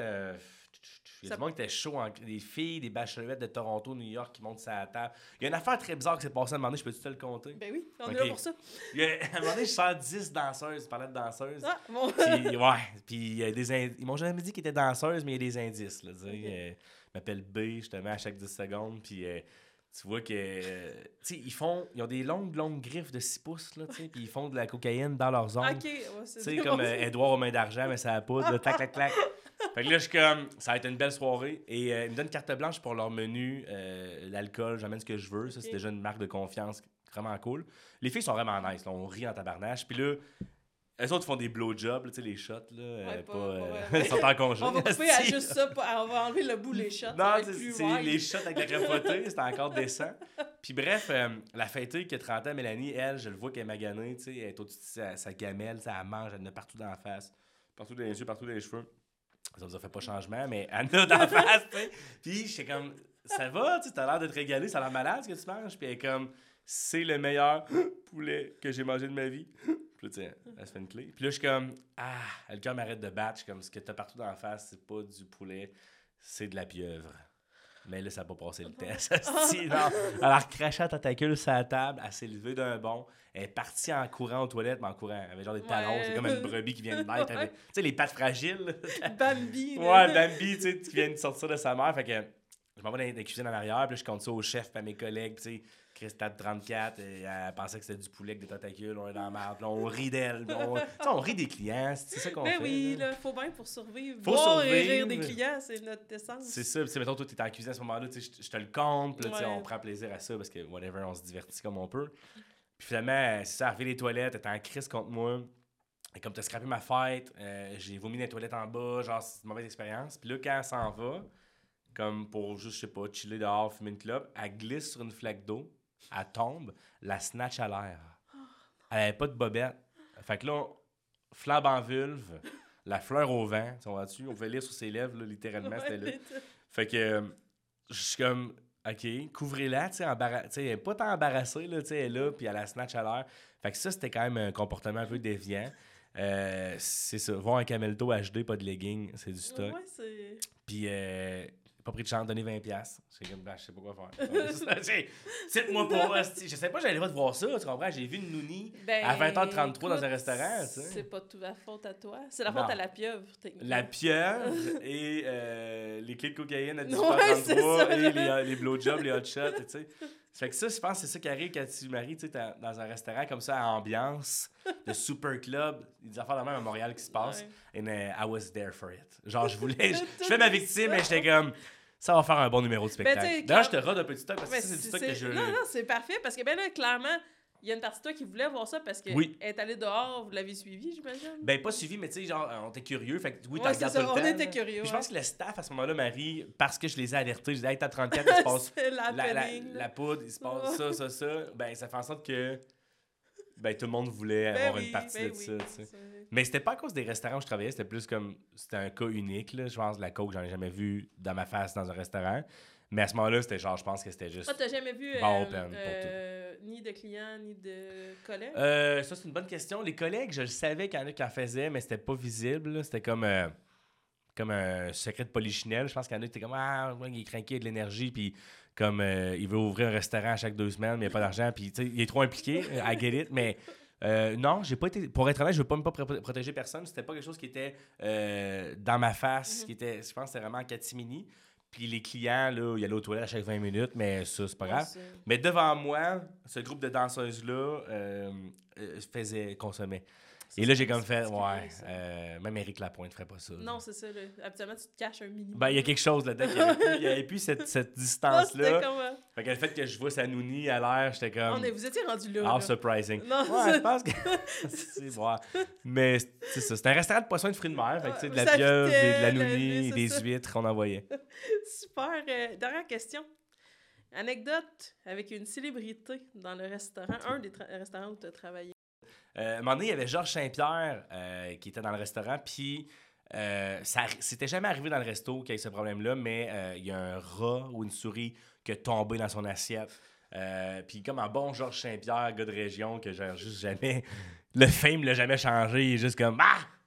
Il y a du monde qui était chaud, des filles, des bachelorettes de Toronto, New York qui montent sur la table. Il y a une affaire très bizarre qui s'est passée à un moment donné, je peux-tu te le compter?
Ben oui, on est là pour ça.
À un moment donné, je sers 10 danseuses, je parlais de danseuses.
Ah, bon.
Puis il y a ils m'ont jamais dit qu'ils étaient danseuses, mais il y a des indices. Là, ils m'appellent B, justement, à chaque 10 secondes. Puis tu vois que, ils ont des longues griffes de 6 pouces, là, puis ils font de la cocaïne dans leurs ongles.
OK,
c'est comme Edouard aux mains d'argent, mais ça a poudre, là, clac, clac, clac. Fait que là, je suis comme, ça va être une belle soirée. Et ils me donnent carte blanche pour leur menu, l'alcool, j'amène ce que je veux. Ça, c'est déjà une marque de confiance vraiment cool. Les filles sont vraiment nice, là, on rit en tabarnache. Puis là, eux autres font des blowjobs, les shots, là. Ils sont en congé.
On va couper à juste ça, on va enlever le bout, les shots.
Non, c'est les shots avec la crème frottée, c'est encore décent. Puis bref, la fêtée qui a 30 ans, Mélanie, elle, je le vois qu'elle est maganée, elle est au-dessus de sa gamelle, elle mange, elle en a partout dans la face, partout dans les yeux, partout dans les cheveux. Ça vous a fait pas changement, mais elle en a dans la face, tu sais. Puis j'étais comme, ça va, tu as l'air de te régaler, ça a l'air malade ce que tu manges. Puis elle est comme, c'est le meilleur poulet que j'ai mangé de ma vie. Puis là, tu sais, elle se fait une clé. Puis là, je suis comme, le cœur m'arrête de battre. Je suis comme, ce que t'as partout dans la face, c'est pas du poulet, c'est de la pieuvre. Mais là, ça n'a pas passé le test. Non. Alors, crachant à tentacule sur la table, elle s'est levée d'un bond. Elle est partie en courant aux toilettes, mais en courant. Elle avait genre des talons. C'est comme une brebis qui vient de naître. Tu sais, les pattes fragiles.
Bambi.
Ouais, Bambi, tu sais, qui vient de sortir de sa mère. Fait que je m'en vais dans la cuisine en arrière, puis je compte ça au chef et à mes collègues. Tu sais, Christa de 34, elle pensait que c'était du poulet avec des tentacules. On est dans la merde. On rit d'elle. On rit des clients. C'est ça qu'on fait.
Oui, il faut bien pour survivre.
Voir
et rire des clients, c'est notre essence.
C'est ça. Puis, mettons, toi, t'es en cuisine à ce moment-là, je te le compte. Puis là, on prend plaisir à ça parce que, whatever, on se divertit comme on peut. Puis finalement, c'est ça, arrivé les toilettes, elle était en crise contre moi. Et comme t'as scrappé ma fête, j'ai vomi dans les toilettes en bas, genre, c'est une mauvaise expérience. Puis là, quand elle s'en va, comme pour juste, je sais pas, chiller dehors, fumer une clope, elle glisse sur une flaque d'eau, elle tombe, la snatch à l'air. Elle avait pas de bobette. Fait que là, flambe en vulve, la fleur au vent, tu vois-tu? On pouvait lire sur ses lèvres, là, littéralement, c'était là. Fait que je suis comme... OK, couvrez-la, tu sais, elle n'est pas tant embarrassée, là, tu sais, elle est là, puis elle a la snatch à l'air. Fait que ça, c'était quand même un comportement un peu déviant. C'est ça, voir un Camelto HD, pas de legging, c'est du stock.
Ouais, c'est...
Puis, pas pris de chance, donner 20$. C'est comme, je sais pas quoi faire. Cite-moi pas, je sais pas, j'allais pas te voir ça, tu comprends? J'ai vu une nounie à 20h33 dans un restaurant, tu sais.
C'est pas tout la faute à toi, c'est la faute à la pieuvre, techniquement.
La pieuvre et les clés de cocaïne à 18h33 et les blowjobs, les hot shots, tu sais. Fait que ça, je pense que c'est ça qui arrive quand tu maries, tu sais, dans un restaurant comme ça, à ambiance, de super club, il y a des affaires de même à Montréal qui se passent. And I was there for it. Genre, je fais ma victime, mais j'étais comme... Ça va faire un bon numéro de spectacle. D'ailleurs, je te rode un petit stock parce que ça, c'est du stock que je...
Non, c'est parfait parce que, ben là, clairement, il y a une partie de toi qui voulait voir ça parce qu'elle est allée dehors, vous l'avez suivi, j'imagine?
Ben, pas suivi, mais tu sais, genre, on était curieux. Fait que oui,
t'en regardes tout le temps. On était
curieux. Puis je pense que le staff, à ce moment-là, Marie, parce que je les ai alertés, je disais, hey, t'as 34, il se passe la poudre, il se passe ça. Ben, ça fait en sorte que tout le monde voulait avoir une partie de ça, tu sais. Mais c'était pas à cause des restaurants où je travaillais, c'était plus comme, c'était un cas unique, là. Je pense que la coke, j'en ai jamais vu dans ma face dans un restaurant. Mais à ce moment-là, c'était genre, je pense que c'était juste...
t'as jamais vu
open pour tout.
Ni de clients, ni de collègues?
Ça, c'est une bonne question. Les collègues, je le savais qu'il y en a qui en faisaient, mais c'était pas visible, là. C'était comme un secret de polichinelle. Je pense qu'il y en a qui étaient comme, il est craqué, il a de l'énergie, puis comme il veut ouvrir un restaurant à chaque 2 semaines, mais il n'y a pas d'argent, puis il est trop impliqué, I get it, mais... non, j'ai pas été. Pour être honnête, je veux pas protéger personne. C'était pas quelque chose qui était dans ma face, qui était. Je pense que c'était vraiment en catimini. Puis les clients, là, ils allaient aux toilettes à chaque 20 minutes, mais ça, c'est pas grave. Mais devant moi, ce groupe de danseuses-là consommait. Et là, j'ai comme fait, même Éric Lapointe ferait pas ça.
Non, c'est ça. Là. Habituellement, tu te caches un minimum.
Ben, il y a quelque chose là-dedans. Il n'y avait plus cette distance-là. Fait que le fait que je vois Sanouni à l'air, j'étais comme...
Vous étiez rendu là.
Surprising.
Non,
je pense que... Mais c'est ça. C'était un restaurant de poissons et de fruits de mer. Fait que, tu sais, de la pieuvre, de l'anouni, des huîtres, on envoyait.
Super. Dernière question. Anecdote avec une célébrité dans le restaurant. Un des restaurants où tu as travaillé.
À un moment donné, il y avait Georges Saint-Pierre qui était dans le restaurant, puis c'était jamais arrivé dans le resto qu'il y ait ce problème-là, mais il y a un rat ou une souris qui est tombé dans son assiette. Puis comme un bon Georges Saint-Pierre, gars de région, que genre juste jamais... Le fame l'a jamais changé, il est juste comme...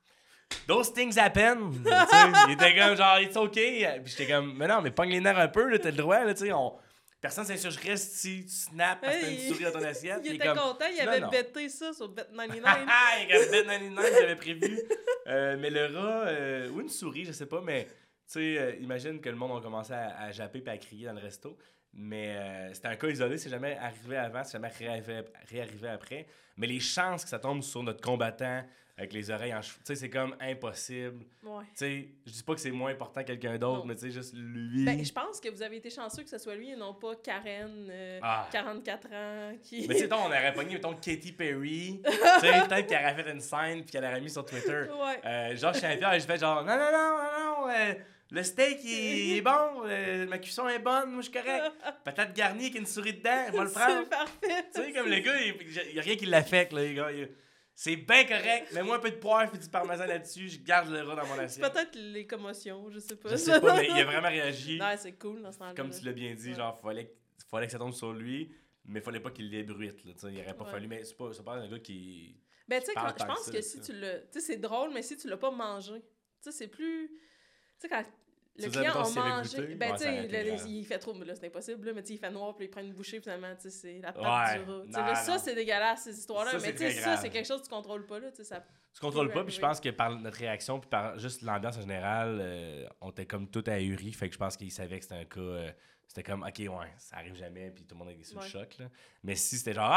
Those things happen! Il était comme genre, it's okay! Puis j'étais comme, mais non, mais pogne les nerfs un peu, là, t'as le droit, là, tu sais, personne s'insurgerait si tu snaps parce que t'as une souris dans ton assiette.
Il était content, il avait bêté ça sur Bet99.
Il avait Bet99, j'avais prévu. Mais le rat, ou une souris, je sais pas, mais tu sais, imagine que le monde a commencé à japper et à crier dans le resto. Mais c'était un cas isolé, c'est jamais arrivé avant, c'est jamais réarrivé après. Mais les chances que ça tombe sur notre combattant avec les oreilles en cheveux, tu sais, c'est comme impossible.
Ouais.
Tu sais, je dis pas que c'est moins important que quelqu'un d'autre, mais tu sais, juste lui.
Ben, je pense que vous avez été chanceux que ce soit lui et non pas Karen, 44 ans, qui...
Mais tu sais, on aurait pogné, mettons, Katy Perry, tu sais, peut-être qu'elle aurait fait une scène puis qu'elle aurait mis sur Twitter.
Ouais.
Genre, je suis j'ai fait genre, non, le steak, il est bon, ma cuisson est bonne, moi, je suis correct. Patate garnie avec une souris dedans, on va le prendre.
C'est parfait.
Tu sais, comme le gars, il y a rien qui l'affecte, là, les gars. C'est bien correct. Mets-moi un peu de poivre et du parmesan là-dessus. Je garde le rat dans mon assiette.
Peut-être les commotions, je sais pas.
Je sais pas, mais il a vraiment réagi.
Non, c'est cool dans ce temps-là.
Comme tu l'as bien dit, genre, fallait que ça tombe sur lui, mais fallait pas qu'il l'ébruite. Il aurait pas fallu. Mais c'est pas un gars qui.
Ben, tu sais, je pense que si tu l'as. Tu sais, c'est drôle, mais si tu l'as pas mangé, tu sais, c'est plus. Tu sais, quand. Le client a mangé. Ben, tu sais, il fait trop, mais là, c'est impossible, là, mais tu sais, il fait noir, puis il prend une bouchée, finalement, tu sais, c'est la patte du rat. Ça, c'est dégueulasse, ces histoires-là, mais tu sais, ça, c'est quelque chose que tu contrôles pas, là, tu sais, ça.
Tu contrôles pas, puis je pense que par notre réaction, puis par juste l'ambiance en général, on était comme tout ahuri, fait que je pense qu'il savait que c'était un cas. C'était comme, ok, ça arrive jamais, puis tout le monde est sous le choc, là. Mais si c'était genre,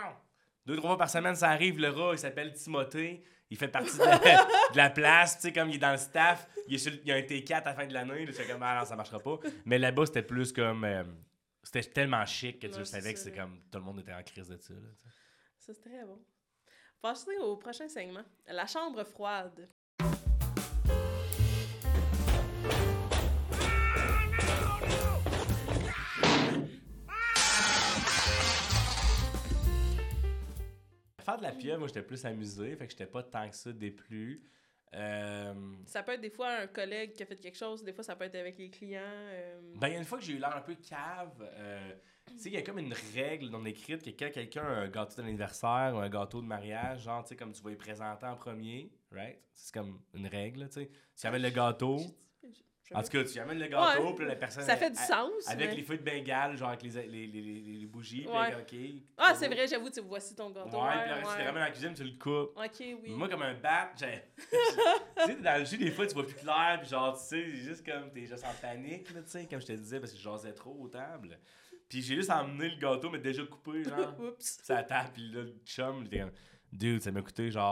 2-3 fois par semaine, ça arrive, le rat, il s'appelle Timothée. Il fait partie de la place, tu sais, comme il est dans le staff, il y a un T4 à la fin de l'année, c'est comme, non, ça marchera pas. Mais là-bas, c'était plus comme, c'était tellement chic que tu savais que c'est comme, tout le monde était en crise de ça. Là,
ça, c'est très bon. Passez au prochain segment, la chambre froide.
Faire de la pieuvre, moi, j'étais plus amusé, fait que j'étais pas tant que ça déplu.
Ça peut être des fois un collègue qui a fait quelque chose, des fois ça peut être avec les clients.
Ben, il y a une fois que j'ai eu l'air un peu cave. Tu sais, il y a comme une règle non écrite que quand quelqu'un a un gâteau d'anniversaire ou un gâteau de mariage, genre, tu sais, comme tu vas y présenter en premier, right? C'est comme une règle, tu sais. Tu amènes le gâteau. En tout cas, tu amènes le gâteau, puis la personne...
Ça fait du sens,
avec les feux de Bengale, genre avec les bougies, puis
c'est vrai, j'avoue, tu voici ton gâteau.
Ouais, puis après, tu le ramènes dans la cuisine, tu le coupes.
OK, oui.
Moi, comme un bat, tu sais, dans le jus, des fois, tu vois plus clair, puis genre, tu sais, juste comme, t'es juste en panique, là, tu sais, comme je te disais, parce que je jasais trop aux tables. Puis j'ai juste emmené le gâteau, mais déjà coupé, genre,
Oups.
sur la table, puis là, le chum, j'étais comme, dude, ça m'a coûté genre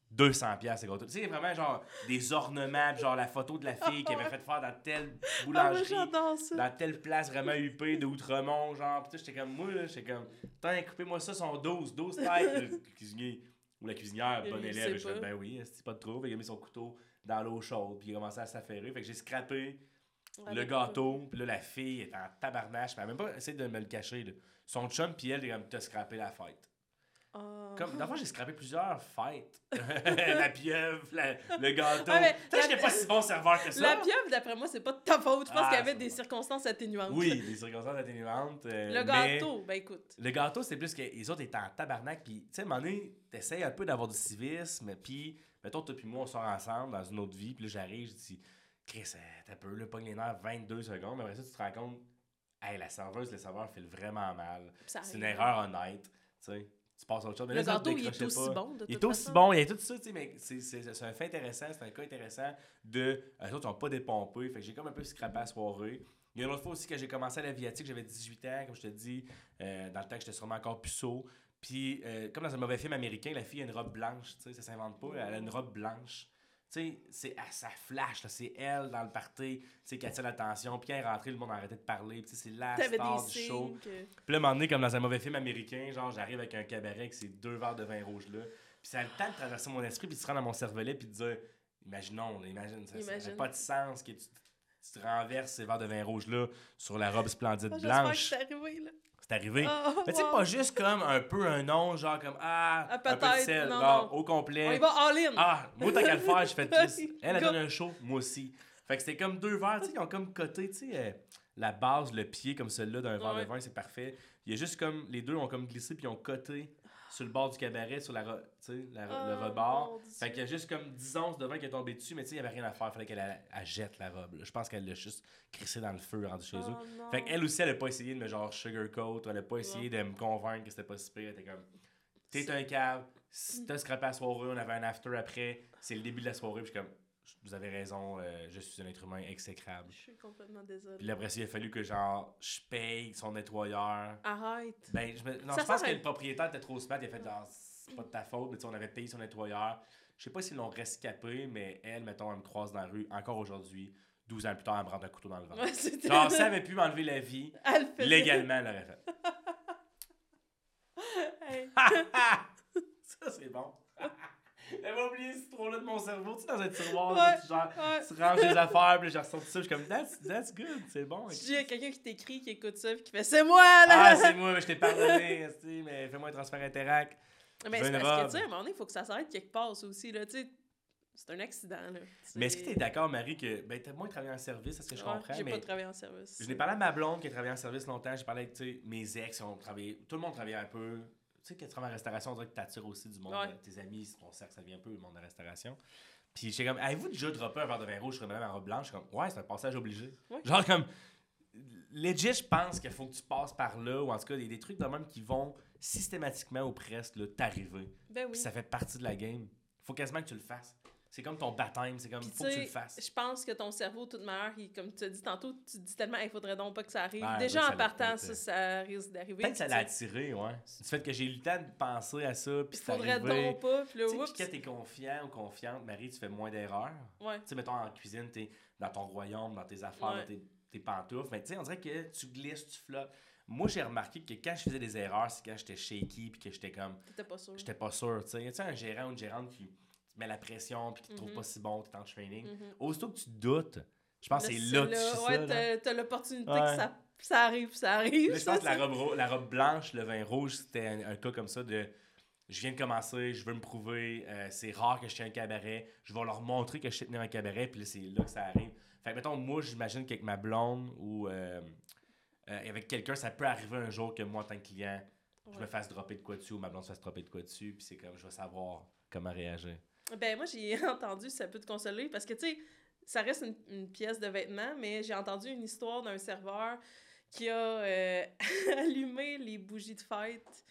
200$ ces gâteaux. Tu sais, vraiment, genre, des ornements, genre la photo de la fille qui avait fait faire dans telle boulangerie, dans telle place vraiment huppée d'Outremont, genre. Puis j'étais comme, moi, là, j'étais comme, tiens, coupez-moi ça, son 12 têtes. Le cuisinier ou la cuisinière, bon élève, je fais, ben oui, c'est pas de trop. Il a mis son couteau dans l'eau chaude, puis il a commencé à s'affairer. Fait que j'ai scrappé le gâteau, puis là, la fille est en tabarnache. Elle a même pas essayé de me le cacher, là. Son chum, puis elle, est comme, t'as scrappé la fête. Comme, d'abord, j'ai scrappé plusieurs fêtes. La pieuvre, le gâteau. Peut-être que j'étais pas si bon serveur que ça.
La pieuvre, d'après moi, c'est pas de ta faute. Je pense qu'il y avait des circonstances atténuantes.
Oui, des circonstances atténuantes.
Le gâteau, ben écoute.
Le gâteau, c'est plus que les autres étaient en tabarnak. Puis, tu sais, à un moment donné, t'essayes un peu d'avoir du civisme. Puis, mettons, toi puis moi, on sort ensemble dans une autre vie. Puis là, j'arrive, je dis, Chris, t'as peu, là, pogne les nerfs 22 secondes. Mais après ça, tu te rends compte, hey, la serveuse, le serveur fait vraiment mal. C'est une erreur honnête, tu sais. Tu passes à autre chose. Mais
le gâteau, il est aussi bon, de toute façon.
Il est aussi bon, il y a tout ça, tu sais, mais c'est un fait intéressant, c'est un cas intéressant de... Les autres n'ont pas dépompé, fait que j'ai comme un peu scrappé à la soirée. Il y a une autre fois aussi que j'ai commencé à l'aviatique, j'avais 18 ans, comme je te dis, dans le temps que j'étais sûrement encore puceau. Puis, comme dans un mauvais film américain, la fille a une robe blanche, tu sais, ça s'invente pas, elle a une robe blanche. Tu sais, ça flash, là, c'est elle dans le party, tu sais, qui attire l'attention. Puis quand elle est rentrée, le monde a arrêté de parler. Puis c'est la star du show. Puis là, à un moment donné, comme dans un mauvais film américain, genre, j'arrive avec un cabaret avec ces 2 verres de vin rouge là. Puis ça a le temps de traverser mon esprit, puis de se rendre dans mon cervelet, puis de dire, imagine, ça n'a pas de sens que tu te renverses ces verres de vin rouge là sur la robe splendide blanche.
J'espère que c'est arrivé, là.
C'est arrivé. Mais tu sais, pas juste comme un peu un nom, genre comme un peu de sel, non. Au complet.
On y va all-in.
Moi, tant qu'à le faire, je fais tout. Elle donne un show, moi aussi. Fait que c'était comme 2 verres, tu sais, ils ont comme coté, tu sais, la base, le pied comme celui-là d'un verre de vin, c'est parfait. Il y a juste comme, les deux ont comme glissé puis ils ont coté sur le bord du cabaret, sur le rebord. Fait qu'il y a juste comme 10 onces de vin qui est tombé dessus, mais tu sais, il n'y avait rien à faire. Il fallait qu'elle jette la robe. Là. Je pense qu'elle l'a juste crissé dans le feu rendu chez eux.
Non.
Fait qu'elle aussi, elle n'a pas essayé de me genre sugarcoat, elle n'a pas essayé de me convaincre que c'était pas si pire. Elle était comme, t'es un cave, si t'as scrappé à la soirée, on avait un after après, c'est le début de la soirée, puis je suis comme, vous avez raison, je suis un être humain exécrable.
Je suis complètement désolée.
Puis après, il a fallu que genre je paye son nettoyeur.
Arrête.
Ben, je pense que le propriétaire était trop smart, il a fait genre, c'est pas de ta faute, mais tu sais, on avait payé son nettoyeur. Je sais pas s'ils l'ont rescapé, mais elle, mettons, elle me croise dans la rue encore aujourd'hui. 12 ans plus tard, elle me rentre un couteau dans le ventre. Ouais, genre, si elle avait pu m'enlever la vie, légalement, elle l'aurait fait. Hey. Ça, c'est bon. J'avais oublié ce trou-là de mon cerveau, tu sais, dans un tiroir, tu ranges des affaires, puis j'ai ressorti ça, je suis comme, that's good, c'est bon.
Si j'ai quelqu'un qui t'écrit, qui écoute ça, puis qui fait, c'est moi, là!
Ah, c'est moi, mais je t'ai pardonné, mais fais-moi un transfert Interac.
Mais c'est parce que, tu sais, à un moment donné, il faut que ça s'arrête quelque part, ça aussi, là, tu sais. C'est un accident, là.
Mais est-ce que tu es d'accord, Marie, que t'as moins travaillé en service, est-ce que je comprends?
J'ai pas travaillé en service.
Je n'ai parlé à ma blonde qui a travaillé en service longtemps, j'ai parlé avec mes ex qui ont travaillé, tout le monde travaillait un peu. Tu sais, quand tu travailles en restauration, on dirait que tu attires aussi du monde, tes amis, ton cercle, ça vient un peu le monde de la restauration. Puis j'étais comme, avez-vous déjà droppé un verre de vin rouge sur une madame en robe blanche? Comme, ouais, c'est un passage obligé. Ouais. Genre comme, legit, je pense qu'il faut que tu passes par là, ou en tout cas, il y a des trucs de même qui vont systématiquement ou presque t'arriver.
Ben oui.
Puis ça fait partie de la game. Faut quasiment que tu le fasses. C'est comme ton baptême, c'est comme, il faut que tu le fasses.
Je pense que ton cerveau, de toute manière, comme tu as dit tantôt, tu te dis tellement, il faudrait donc pas que ça arrive. Déjà, en partant, ça risque d'arriver.
Peut-être que ça l'a attiré, ouais. Du fait que j'ai eu le temps de penser à ça, puis c'est arrivé.
Faudrait donc pas, puis là,
oups. Puis quand t'es confiant ou confiante, Marie, tu fais moins d'erreurs.
Ouais.
Tu sais, mettons, en cuisine, t'es dans ton royaume, dans tes affaires, dans tes pantoufles. Mais tu sais, on dirait que tu glisses, tu flottes. Moi, j'ai remarqué que quand je faisais des erreurs, c'est quand j'étais shaky, puis que j'étais comme...
T'étais pas sûr.
J'étais pas sûr, tu sais. Y a-tu un gérant ou une gérante qui met la pression puis qui te trouve pas si bon, t'es en training. Aussitôt que tu doutes, je pense que c'est là que tu fais ça.
T'as l'opportunité que ça arrive.
Là, je pense que la robe blanche, le vin rouge, c'était un cas comme ça de je viens de commencer, je veux me prouver, c'est rare que je tienne un cabaret, je vais leur montrer que je sais tenir un cabaret, puis là, c'est là que ça arrive. Fait que, mettons, moi, j'imagine qu'avec ma blonde ou avec quelqu'un, ça peut arriver un jour que moi, en tant que client, je me fasse dropper de quoi dessus ou ma blonde se fasse dropper de quoi dessus, puis c'est comme, je vais savoir comment réagir.
Ben moi, j'ai entendu, ça peut te consoler, parce que, tu sais, ça reste une pièce de vêtement, mais j'ai entendu une histoire d'un serveur qui a allumé les bougies de fête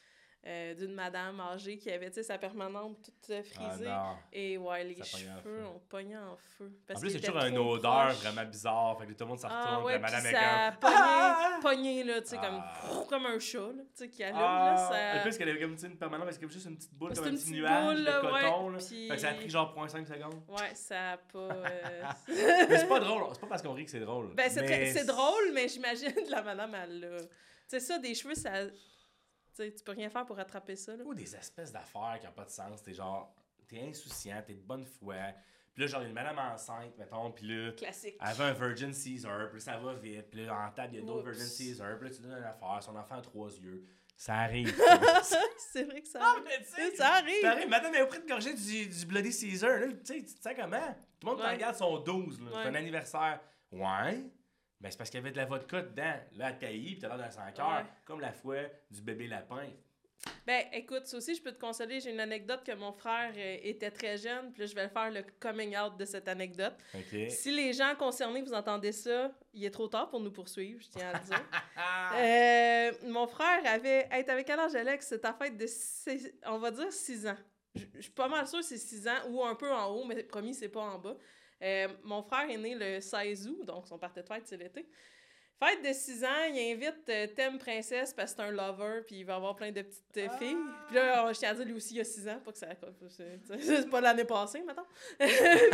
d'une madame âgée qui avait, tu sais, sa permanente toute frisée. Et ouais, les cheveux ont pogné en feu.
En plus, c'est toujours une odeur vraiment bizarre. Fait que tout le monde s'en retourne.
Ouais,
la madame est
comme... pogné, là, tu sais, comme un chat, là, tu sais, qui allume, là. Ça...
En plus, qu'elle avait comme une permanente, parce que juste une petite boule, comme un petit nuage de coton, là. Fait que ça a pris genre 0.5 secondes.
Ouais, ça a pas...
Mais c'est pas drôle. C'est pas parce qu'on rit que c'est drôle.
Ben, c'est drôle, mais j'imagine la madame, elle l'a... Tu sais, ça, des cheveux, ça... T'sais, tu peux rien faire pour rattraper ça. Là.
Ou des espèces d'affaires qui n'ont pas de sens. T'es genre, t'es insouciant, t'es de bonne foi. Puis là, genre, une madame enceinte, mettons, puis là,
classique.
Elle veut un Virgin Caesar, puis ça va vite. Puis là, en table, il y a d'autres Virgin Caesar, puis là, tu donnes une affaire, son enfant a 3 yeux. Ça arrive.
C'est vrai que ça arrive. Ça arrive.
Ça arrive. Madame, elle est près de gorger du Bloody Caesar. Là, tu sais, tu te sens comment? Tout le monde te regarde son 12. Là. C'est un anniversaire. Ouais. Ben, c'est parce qu'il y avait de la vodka dedans. Là, elle taillit, puis t'as l'air d'un sans-cœur, comme la fois du bébé lapin.
Ben, écoute, ça aussi, je peux te consoler. J'ai une anecdote que mon frère était très jeune, puis là, je vais faire le coming out de cette anecdote.
Okay.
Si les gens concernés, vous entendez ça, il est trop tard pour nous poursuivre, je tiens à le dire. Mon frère avait... Hey, t'avais quel âge, Alex? C'est ta fête de, on va dire, 6 ans. Je suis pas mal sûre que c'est 6 ans, ou un peu en haut, mais promis, c'est pas en bas. Mon frère est né le 16 août, donc son party de fête, c'est l'été. Fête de 6 ans, il invite Thème Princesse parce que c'est un lover, puis il va avoir plein de petites filles. Puis là, je tiens à dire, lui aussi, il a 6 ans, pas que ça... C'est pas l'année passée, mettons.
Il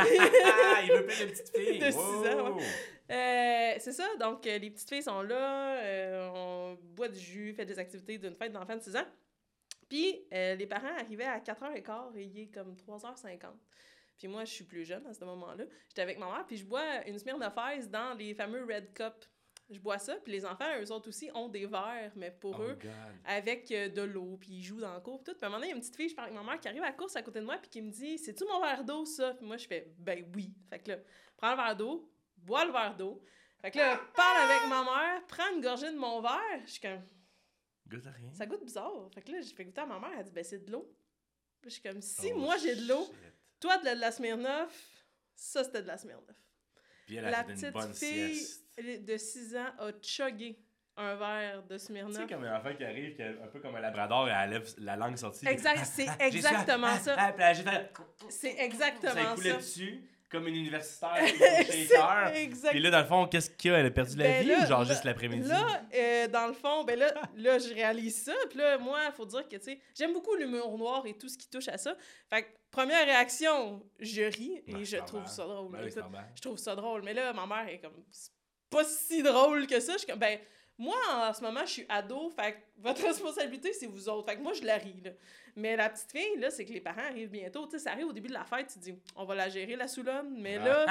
veut plein de petites filles.
De 6 ans, ouais. C'est ça, donc les petites filles sont là, on boit du jus, fait des activités d'une fête d'enfant de 6 ans. Puis les parents arrivaient à 4h15 et il est comme 3h50. Puis moi, je suis plus jeune à ce moment-là. J'étais avec ma mère, puis je bois une Smirnoff Ice dans les fameux Red Cup. Je bois ça, puis les enfants, eux autres aussi, ont des verres, mais pour eux, avec de l'eau, puis ils jouent dans le cours, puis tout. Puis à un moment donné, il y a une petite fille, je parle avec ma mère, qui arrive à la course à côté de moi, puis qui me dit « C'est-tu mon verre d'eau, ça? » Puis moi, je fais « Ben oui. » Fait que là, prends le verre d'eau, bois le verre d'eau. Fait que là, parle avec ma mère, prends une gorgée de mon verre. Je suis comme...
Goûte à rien.
Ça goûte bizarre. Fait que là, j'ai fait goûter à ma mère, elle dit « Ben c'est de l'eau. » Puis je suis comme « Si moi, j'ai de l'eau, toi, de la Smirnoff, ça, c'était de la Smirnoff. » Puis la petite fille de 6 ans a chuggé un verre de Smirnoff.
Tu sais, comme un enfant qui arrive, qui est un peu comme un labrador, et elle lève la langue sortie.
Exact, c'est exactement ça. C'est exactement ça.
Ça coulait dessus, comme une universitaire qui shaker. Puis là, dans le fond, qu'est-ce qu'il y a? Elle a perdu la vie ou genre juste l'après-midi?
Là, dans le fond, ben là, je réalise ça. Puis là, moi, il faut dire que, tu sais, j'aime beaucoup l'humour noir et tout ce qui touche à ça. Fait que, première réaction, je ris et je trouve ça drôle. Je trouve ça drôle. Mais là, ma mère est comme, c'est pas si drôle que ça. Je suis comme, ben, moi, en ce moment, je suis ado. Fait que votre responsabilité, c'est vous autres. Fait que moi, je la ris, là. Mais la petite fille, là, c'est que les parents arrivent bientôt. Tu sais, ça arrive au début de la fête, tu te dis, on va la gérer, la Soulonne. Mais là...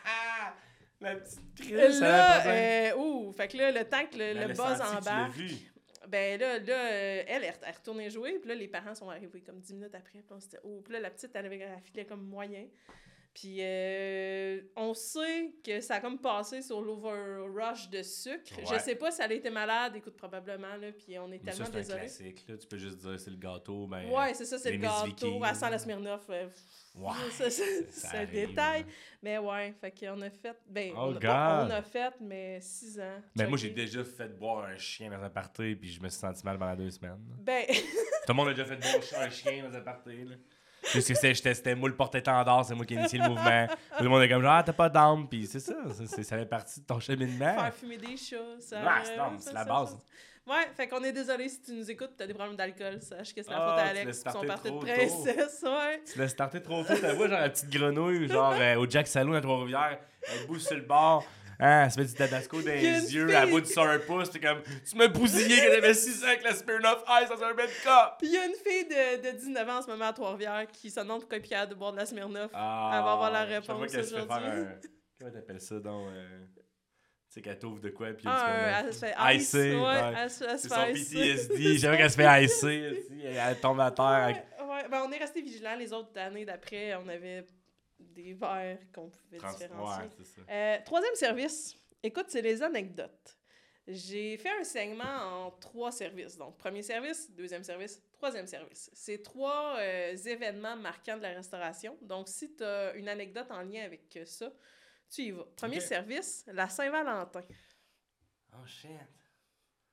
La petite crise,
là, fait que là, le temps que le buzz embarque... Ben là, elle est retournée jouer, puis là, les parents sont arrivés comme 10 minutes après, puis on s'était... Puis là, la petite, elle filait comme moyen. Puis on sait que ça a comme passé sur l'overrush de sucre. Ouais. Je sais pas si elle a été malade, écoute, probablement, là, puis on est tellement désolé.
C'est un classique, là. Tu peux juste dire c'est le gâteau, ben...
Ouais, c'est ça, c'est le gâteau. Elle sent la Smirnoff.
Ouais,
c'est un détail. Mais ouais, fait qu'on a fait... Ben, on a fait, mais 6 ans.
Ben moi, j'ai déjà fait boire un chien dans un party, puis je me suis senti mal pendant 2 semaines.
Ben...
Tout le monde a déjà fait boire un chien dans un party, là. Parce que c'était moi le porte-étendard, c'est moi qui ai initié le mouvement. Tout le monde est comme genre, t'as pas d'âme, puis c'est ça, ça fait partie de ton cheminement.
Faire fumer des chats, ça.
C'est la base.
Ouais, fait qu'on est désolé si tu nous écoutes et t'as des problèmes d'alcool, sache que c'est la faute à Alex, son party de princesse, ouais.
Tu l'as starté trop tôt, t'as vu genre la petite grenouille, genre au Jack Saloon à Trois-Rivières, elle bouge sur le bord. Elle se met du tabasco dans les yeux, elle bout du sourpuss, t'es comme, tu m'as bousillé quand j'avais 6 ans avec la Smirnoff Ice dans un bed cup!
Puis il y a une fille de 19 ans en ce moment à Trois-Rivières qui se demande pourquoi elle est capable de boire de la Smirnoff. Elle va avoir la réponse aujourd'hui.
Comment t'appelles ça donc? Tu sais qu'elle t'ouvre de quoi, puis
elle se fait
icer.
Ouais, elle se fait
c'est son PTSD, j'aimerais qu'elle se fait icer, elle tombe à terre.
Ouais, ben on est restés vigilants les autres années d'après, on avait... des verres qu'on pouvait différencier.
Ouais, c'est ça.
Troisième service. Écoute, c'est les anecdotes. J'ai fait un segment en 3 services. Donc, premier service, deuxième service, troisième service. C'est 3 événements marquants de la restauration. Donc, si tu as une anecdote en lien avec ça, tu y vas. Premier service, la Saint-Valentin.
Oh, shit.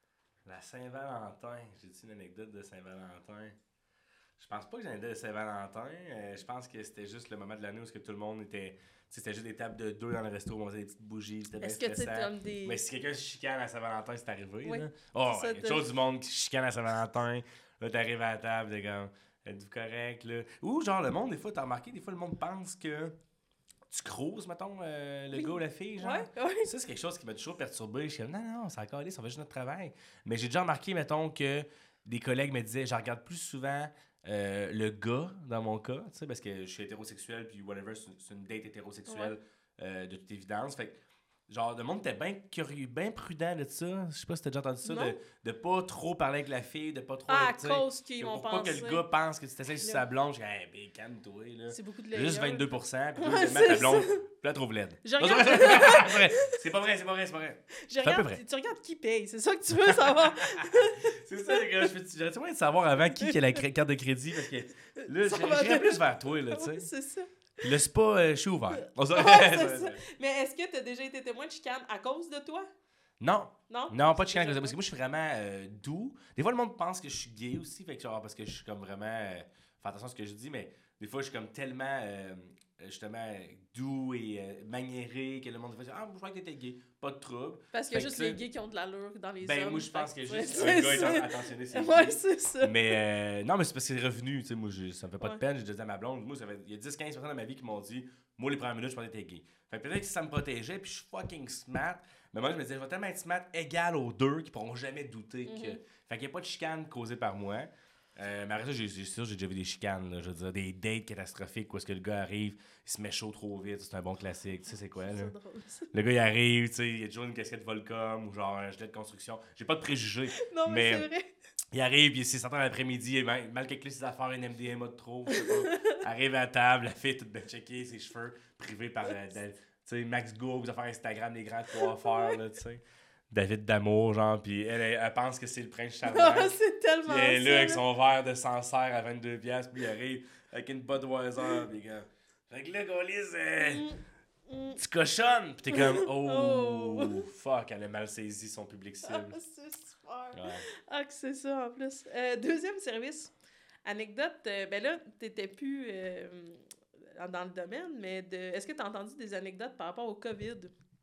La Saint-Valentin. J'ai-tu une anecdote de Saint-Valentin? Je pense pas que j'ai une anecdote de Saint-Valentin. Je pense que c'était juste le moment de l'année où que tout le monde était... C'était juste des tables de 2 dans le resto, on faisait des petites bougies, c'était bien stressant. Est-ce que tu comme des... Mais si quelqu'un se chicane à Saint-Valentin, c'est arrivé, là. Oh, il y a toujours du monde qui se chicane à Saint-Valentin. Là, t'arrives à la table, t'es comme... Êtes-vous correct, là? Ou genre, le monde, des fois, t'as remarqué, des fois, le monde pense que... Tu creuses, mettons, le gars ou la fille, genre. Ouais. Ça, c'est quelque chose qui m'a toujours perturbé. Je suis comme, non, c'est encore ça va juste notre travail. Mais j'ai déjà remarqué, mettons, que des collègues me disaient, je regarde plus souvent le gars, dans mon cas, tu sais, parce que je suis hétérosexuel, puis whatever, c'est une date hétérosexuelle de toute évidence. Fait que, genre, le monde était bien curieux, bien prudent de ça. Je sais pas si t'as déjà entendu ça, de pas trop parler avec la fille, de pas trop...
à cause qu'ils vont penser...
Pour pas que le gars pense que tu t'essayes sur sa blonde. Je dis, hey, ben, calme-toi, là.
C'est beaucoup de
juste 22%, puis ta blonde, puis là, trouve laide.
Je regarde...
C'est pas vrai.
Tu regardes qui paye, c'est ça que tu veux savoir.
C'est ça, les gars. J'aurais tout de savoir avant qui a la carte de crédit, parce que là, j'irais plus vers toi, là, tu sais.
C'est ça.
Puis le spa, je suis ouvert.
Mais est-ce que tu as déjà été témoin de chicane à cause de toi?
Non, pas de chicane à cause de moi. Parce que moi, je suis vraiment doux. Des fois, le monde pense que je suis gay aussi, fait que genre, parce que je suis comme vraiment... fais attention à ce que je dis, mais des fois, je suis comme tellement... justement doux et maniéré que le monde fait je crois que t'étais gay, pas de trouble.
Parce qu'il y a juste les gays qui ont de l'allure dans les hommes.
Moi je pense que juste un gars est attentionné, c'est
c'est ça.
Mais non, mais c'est parce que c'est revenu, tu sais, moi ça me fait pas de peine, j'ai déjà dit à ma blonde, moi il y a 10-15% de ma vie qui m'ont dit moi les premières minutes je pensais que t'étais gay. Fait que peut-être que ça me protégeait, puis je suis fucking smart, mais moi je me disais je vais tellement être smart égal aux deux qui pourront jamais douter que... Fait qu'il n'y a pas de chicane causée par moi. Mais après ça, j'ai déjà vu des chicanes, là, je veux dire, des dates catastrophiques où est-ce que le gars arrive, il se met chaud trop vite, c'est un bon classique, tu sais c'est quoi, là? C'est drôle, le gars, il arrive, tu sais, il a toujours une casquette Volcom ou genre un gilet de construction. J'ai pas de préjugés.
Non, mais c'est vrai.
Il arrive, puis c'est certain l'après-midi, il a mal calculé ses affaires, une MDMA de trop, je sais pas. Arrive à la table, la fille toute bien checkée, ses cheveux privés par, tu sais, Max Gourg, affaires Instagram, des grands coiffeurs, là, tu sais. David Damour, genre, puis elle pense que c'est le prince charmant.
C'est tellement
puis elle est là avec son verre de Sancerre à 22$, puis il arrive avec une Budweiser, puis comme... Fait que là, Gaulis, tu cochonnes, puis t'es comme, oh, fuck, elle a mal saisi son public cible.
C'est super. Ouais. Que c'est ça, en plus. Deuxième service, anecdote, ben là, t'étais plus dans le domaine, mais est-ce que t'as entendu des anecdotes par rapport au COVID?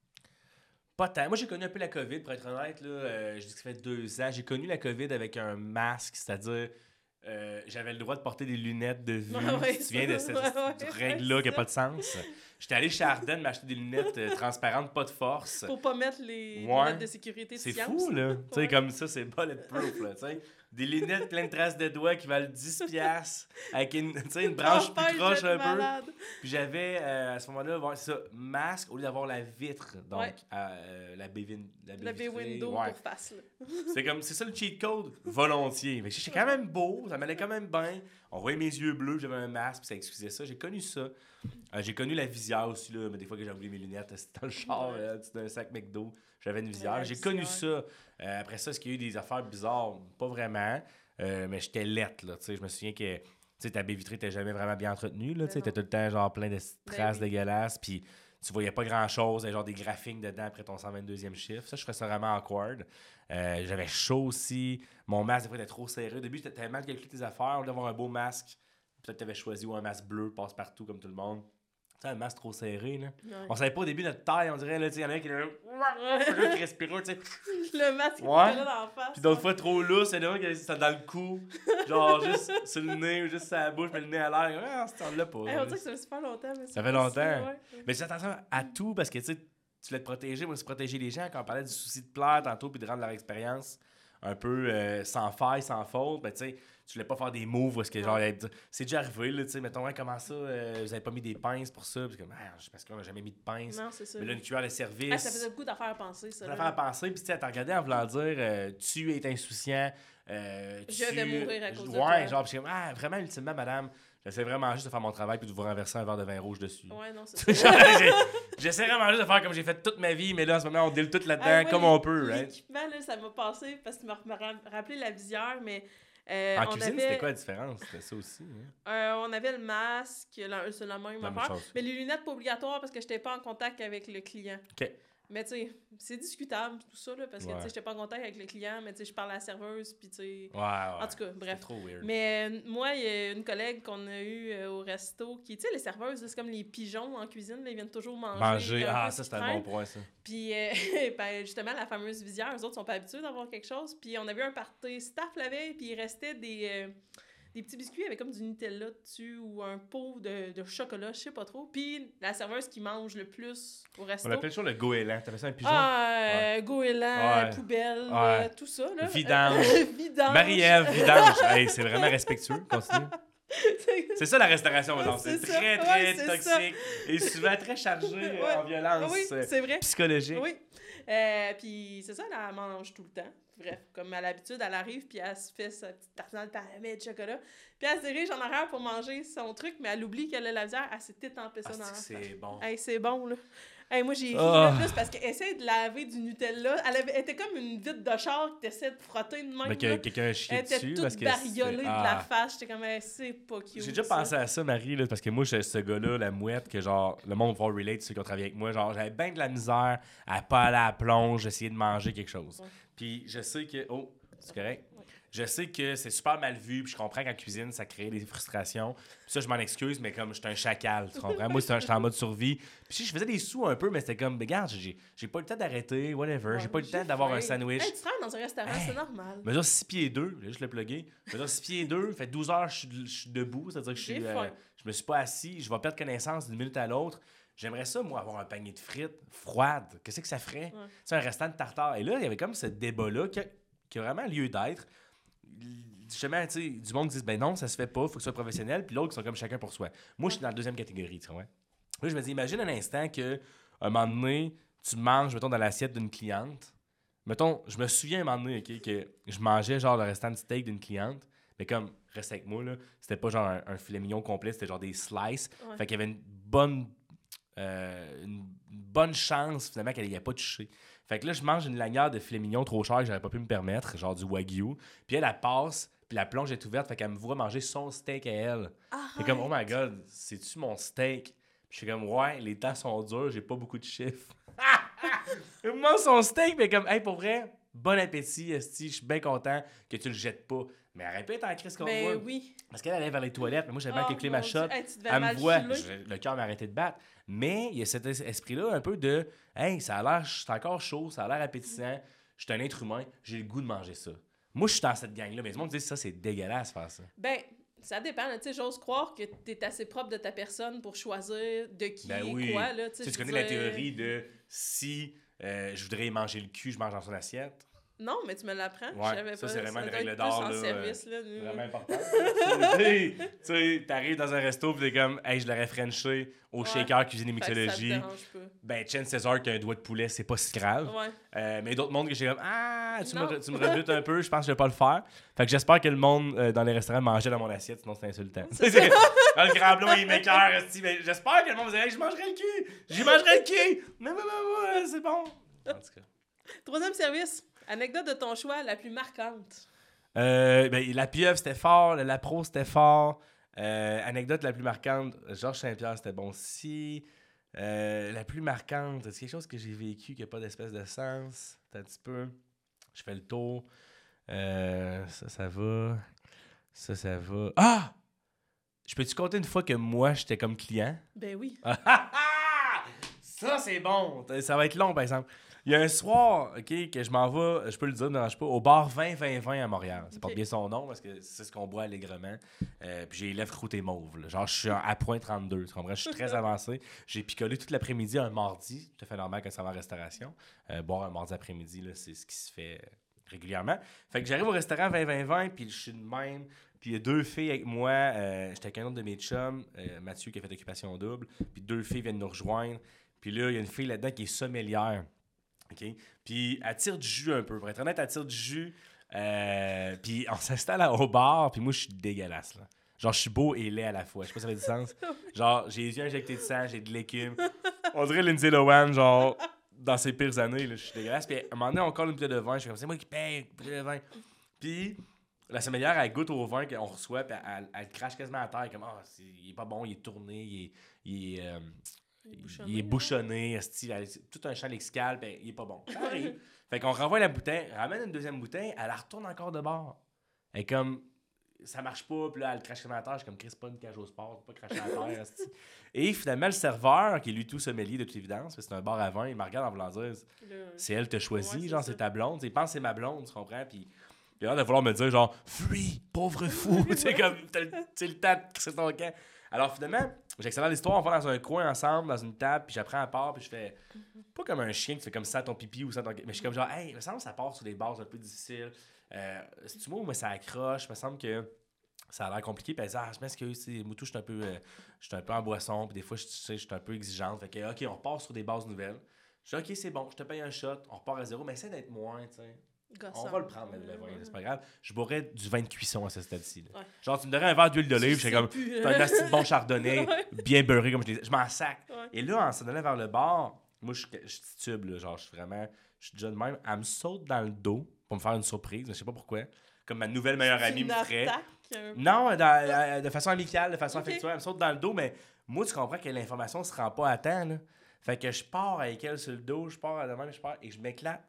Pas tant. Moi, j'ai connu un peu la COVID, pour être honnête. Là, je dis que ça fait 2 ans. J'ai connu la COVID avec un masque, c'est-à-dire j'avais le droit de porter des lunettes de vue. Tu te souviens de cette règle-là qui n'a pas de sens? J'étais allé chez Ardennes m'acheter des lunettes transparentes, pas de force.
Pour pas mettre les lunettes de sécurité de
C'est fou, là. Tu sais, comme ça, c'est bulletproof, là, tu sais. Des lunettes pleines de traces de doigts qui valent 10$ avec une branche plus croche un peu. Puis j'avais, à ce moment-là, c'est ça, masque au lieu d'avoir la vitre, donc la baie
window pour face.
C'est ça le cheat code, volontiers. Mais j'étais quand même beau, ça m'allait quand même bien. On voyait mes yeux bleus, j'avais un masque, puis ça excusait ça. J'ai connu ça. J'ai connu la visière aussi, là, mais des fois que j'ai oublié mes lunettes, c'était dans le char, c'était un sac McDo. J'avais une visière. J'ai connu ça. Après ça, est-ce qu'il y a eu des affaires bizarres? Pas vraiment. Mais j'étais lettre, là. Je me souviens que ta baie vitrée n'était jamais vraiment bien entretenue. Tu étais tout le temps genre plein de traces dégueulasses. Puis tu voyais pas grand-chose. Genre des graphiques dedans après ton 122e chiffre. Ça, je trouvais ça vraiment awkward. J'avais chaud aussi. Mon masque, des fois, était trop serré. Au début, t'avais mal calculé tes affaires. Au lieu d'avoir un beau masque, peut-être que t'avais choisi un masque bleu, passe-partout comme tout le monde. Tu sais, un masque trop serré, là. Ouais. On savait pas au début notre taille, on dirait, là, tu sais, il y en a un qui est là, qui respirait, tu sais.
Le masque qui était là dans la face.
Puis d'autres fois, trop lousse, il y en a un qui a dans le cou, genre juste sur le nez ou juste sur la bouche, mais le nez à l'air. Ah, ça là pas.
On dirait que ça fait super longtemps. Mais
ça fait longtemps. Mais fais attention à tout, parce que, tu sais, tu voulais te protéger. Moi, c'est protéger les gens. Quand on parlait du souci de plaire tantôt, puis de rendre leur expérience un peu sans faille, sans faute, ben, tu sais, tu voulais pas faire des moves parce que genre c'est déjà arrivé là, tu sais, mettons comment ça vous avez pas mis des pinces pour ça, parce que parce qu'on a jamais mis de pinces.
Non, c'est ça.
Mais là une cuillère de service.
Ça faisait beaucoup d'affaires à penser ça.
D'affaires à penser, puis tu sais, t'as regardé en voulant dire tu es insouciant,
je vais mourir à cause de toi.
Ouais, genre puis vraiment ultimement madame, j'essaie vraiment juste de faire mon travail puis de vous renverser un verre de vin rouge dessus.
Ouais, non, c'est ça.
J'essaie vraiment juste de faire comme j'ai fait toute ma vie, mais là en ce moment on deal tout là-dedans comme on peut, right?
L'équipement là, ça m'a passé parce que tu m'as rappelé la visière, mais
en cuisine, c'était quoi la différence? C'était ça aussi. Hein?
On avait le masque, c'est la même affaire. Mais les lunettes, pas obligatoires parce que je n'étais pas en contact avec le client.
OK.
Mais tu sais, c'est discutable tout ça, là, parce que tu sais, j'étais pas en contact avec le client, mais tu sais, je parle à la serveuse, puis tu sais... En tout cas, bref.
C'est trop weird.
Mais moi, il y a une collègue qu'on a eue au resto qui, tu sais, les serveuses, là, c'est comme les pigeons en cuisine, là, ils viennent toujours manger.
Ça, c'est un bon point, ça.
Puis, ben, justement, la fameuse visière, eux autres sont pas habitués d'avoir quelque chose. Puis, on avait eu un party staff la veille, puis il restait des petits biscuits avec comme du Nutella dessus ou un pot de chocolat, je sais pas trop. Puis la serveuse qui mange le plus au resto.
On appelle toujours le goéland. T'appelles ça un pigeon?
Goéland, poubelle, tout ça. Là.
Vidange.
Vidange.
Marie-Ève, vidange. Hey, c'est vraiment respectueux. Continue. C'est ça la restauration, maintenant. C'est très, très toxique et souvent très chargé en violence
c'est vrai.
psychologique.
Oui. Puis c'est ça, elle mange tout le temps. Bref, comme à l'habitude, elle arrive, puis elle se fait sa petite tartinade de chocolat. Puis elle se dirige en arrière pour manger son truc, mais elle oublie qu'elle a la visière. Elle s'est étampée ça dans la
c'est bon.
Hey, c'est bon, là. Hey, moi, j'ai ri en plus parce qu'elle essaie de laver du Nutella. Elle était comme une vitre de char qui t'essaie de frotter de même.
Mais quelqu'un a chié dessus.
Elle était toute bariolée de la face. J'étais comme, c'est pas cute.
J'ai déjà pensé à ça, Marie, là, parce que moi, je ce gars-là, la mouette, que genre, le monde va relate, ceux qui ont travaillé avec moi. Genre, j'avais bien de la misère à pas aller à la plonge, essayer de manger quelque chose. Puis je sais que... Oh, c'est correct? Je sais que c'est super mal vu, puis je comprends qu'en cuisine, ça crée des frustrations. Puis ça, je m'en excuse, mais comme j'étais un chacal, tu comprends? Moi, j'étais en mode survie. Puis je faisais des sous un peu, mais c'était comme, regarde, j'ai pas eu le temps d'arrêter, whatever. J'ai pas eu le temps d'avoir un sandwich.
Hey, tu travailles dans un restaurant, c'est normal.
Je mesure 6 pieds 2, j'ai juste le plugué. Je mesure 6 pieds 2, fait 12 heures, je suis debout, c'est-à-dire que je me suis pas assis, je vais perdre connaissance d'une minute à l'autre. J'aimerais ça, moi, avoir un panier de frites froides. Qu'est-ce que ça ferait? C'est un restant de tartare. Et là, il y avait comme ce débat-là qui a vraiment lieu d'être. Justement, tu sais, du monde qui dit, ben non, ça se fait pas, faut que ce soit professionnel, puis l'autre qui sont comme chacun pour soi. Moi, je suis dans la deuxième catégorie, tu vois. Là, je me dis, imagine un instant qu'à un moment donné, tu manges, mettons, dans l'assiette d'une cliente. Mettons, je me souviens un moment donné, OK, que je mangeais genre le restant de steak d'une cliente, mais comme, reste avec moi, là, c'était pas genre un filet mignon complet, c'était genre des slices. Fait qu'il y avait une bonne chance, finalement, qu'elle n'y ait pas touché. Fait que là, je mange une lanière de filet mignon trop cher que j'aurais pas pu me permettre, genre du Wagyu. Puis elle passe, puis la plonge est ouverte, fait qu'elle me voit manger son steak à elle. C'est comme, oh my God, c'est-tu mon steak? Puis je suis comme, ouais, les temps sont durs, j'ai pas beaucoup de chiffres. Elle mange son steak, mais comme, hey, pour vrai, bon appétit, esti, je suis bien content que tu le jettes pas. Mais elle répète en crise comme moi.
Oui.
Parce qu'elle allait vers les toilettes, mais moi j'avais avec les clés ma shot.
Hey,
elle me voit, le cœur m'a arrêté de battre. Mais il y a cet esprit-là un peu de hey, ça a l'air, c'est encore chaud, ça a l'air appétissant, je suis un être humain, j'ai le goût de manger ça. Moi je suis dans cette gang-là, mais tout le monde dit ça, c'est dégueulasse faire ça.
Ben, ça dépend. Tu sais, j'ose croire que tu es assez propre de ta personne pour choisir de qui et quoi. Là,
tu connais la théorie de si je voudrais manger le cul, je mange dans son assiette.
Non, mais tu me l'apprends.
Ouais,
je savais
ça,
pas.
c'est vraiment une règle d'or.
Là, service, là,
vraiment important. Tu sais, t'arrives dans un resto pis t'es comme, hey, je l'aurais frenché au shaker cuisine et mixologie. Ben, Chen César qui a un doigt de poulet, c'est pas si grave. Mais d'autres mondes que j'ai comme, tu me rebutes un peu, je pense que je vais pas le faire. Fait que j'espère que le monde dans les restaurants mangeait dans mon assiette, sinon c'est insultant. Dans le grand blond, il m'écœure. J'espère que le monde va dire, hey, je mangerai le cul. J'y mangerai le cul. Mais c'est bon. En tout cas.
Troisième service. Anecdote de ton choix la plus marquante.
Ben, la pieuvre, c'était fort. Le lapro, c'était fort. Anecdote la plus marquante. Georges Saint-Pierre, c'était bon aussi. La plus marquante, c'est quelque chose que j'ai vécu qui n'a pas d'espèce de sens. Un petit peu. Je fais le tour. Ça va. Ça va. Ah! Je peux-tu compter une fois que moi, j'étais comme client?
Ben oui.
Ça, c'est bon. Ça va être long, par exemple. Il y a un soir, OK, que je m'en vais, je peux le dire, non, je sais pas, au bar 20-20-20 à Montréal. Ça porte bien son nom parce que c'est ce qu'on boit allègrement. Puis j'ai les lèvres croûtées mauves. Là. Genre, je suis à point 32. Tu comprends? Je suis très avancé. J'ai picolé tout l'après-midi un mardi. Tout à fait normal quand ça va en restauration. Boire un mardi après-midi, là, c'est ce qui se fait régulièrement. Fait que j'arrive au restaurant 20-20-20, puis je suis de même. Puis il y a deux filles avec moi. J'étais avec un autre de mes chums, Mathieu, qui a fait Occupation Double. Puis deux filles viennent nous rejoindre. Puis là, il y a une fille là-dedans qui est sommelière. OK? Puis elle tire du jus un peu. Pour être honnête, elle tire du jus. Puis on s'installe au bar. Puis moi, je suis dégueulasse. Là. Genre, je suis beau et laid à la fois. Je sais pas si ça fait du sens. Genre, j'ai les yeux injectés de sang, j'ai de l'écume. On dirait Lindsay Lohan, genre, dans ses pires années. Là, je suis dégueulasse. Puis à un moment donné, on colle une bouteille de vin. Je suis comme, c'est moi qui paye une bouteille de vin. Puis la sommelière, elle goûte au vin qu'on reçoit. Puis elle crache quasiment à terre. Comme, il est pas bon, il est tourné, il est Il est bouchonné, tout un champ lexical, ben, il est pas bon. Ça arrive. Fait qu'on renvoie la bouteille, ramène une deuxième bouteille, elle la retourne encore de bord. Elle est comme, ça marche pas, puis là, elle crache sur la terre. Je suis comme, Chris, pas une cage au sport, pas cracher à la terre. Et finalement, le serveur, qui est lui tout sommelier de toute évidence, c'est un bar à vin, il me regarde en voulant dire, c'est elle qui t'a choisi, genre, c'est ta blonde. Il pense que c'est ma blonde, tu comprends? Puis il a l'air de vouloir me dire, genre, fuis, pauvre fou. Tu sais, comme, t'as le temps de crisser ton camp. Alors finalement, j'accélère l'histoire, on va dans un coin ensemble, dans une table, puis j'apprends à part, puis je fais, pas comme un chien qui fait comme ça ton pipi ou ça ton... Mais je suis comme genre, hey, il me semble que ça part sur des bases un peu difficiles. C'est-tu moi ou ça accroche? Il me semble que ça a l'air compliqué. Puis elle dit, je m'excuse, Moutou, je suis un peu en boisson, puis des fois, je suis un peu exigeante. Fait que, OK, on repart sur des bases nouvelles. Je dis, OK, c'est bon, je te paye un shot, on repart à zéro, mais essaie d'être moins, tu sais. On va le prendre, le vin, c'est pas grave. Je boirais du vin de cuisson à ce stade-ci. Ouais. Genre, tu me donnerais un verre d'huile d'olive, j'étais comme, c'est un assez bon chardonnay, bien beurré, comme je m'en sac. Ouais. Et là, en s'en allant vers le bar, moi, je titube, là, genre, je suis déjà de même. Elle me saute dans le dos pour me faire une surprise, je sais pas pourquoi. Comme ma nouvelle meilleure amie me ferait. Non, de façon amicale, de façon affectueuse. Elle me saute dans le dos, mais moi, tu comprends que l'information se rend pas à temps, là. Fait que je pars avec elle sur le dos, je pars à de même, et je m'éclate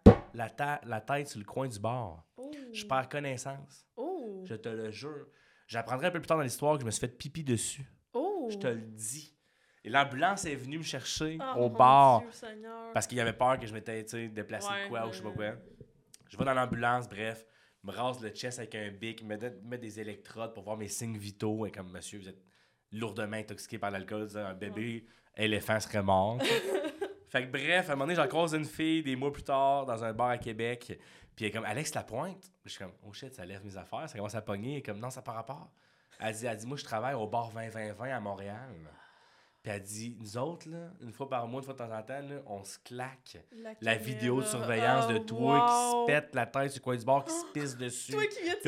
la tête sur le coin du bar. Oh. Je perds connaissance. Oh. Je te le jure. J'apprendrai un peu plus tard dans l'histoire que je me suis fait pipi dessus. Oh. Je te le dis. Et l'ambulance est venue me chercher au bar. Dieu, parce qu'il avait peur que je m'étais déplacé de quoi ou je sais pas quoi. Je vais dans l'ambulance, bref, me rase le chest avec un bic, me met des électrodes pour voir mes signes vitaux. Et comme, monsieur, vous êtes lourdement intoxiqué par l'alcool, un bébé éléphant serait mort. Fait que bref, à un moment donné, j'en croise une fille des mois plus tard dans un bar à Québec. Puis elle est comme, Alex Lapointe. Je suis comme, oh shit, ça lève mes affaires. Ça commence à pogner. Elle est comme, non, ça n'a pas rapport. Elle dit, moi, je travaille au bar 20-20-20 à Montréal. Puis elle dit, nous autres, là, une fois par mois, une fois de temps en temps, là, on se claque la vidéo de surveillance de toi qui se pète la tête sur le coin du bar, qui se pisse dessus. Puis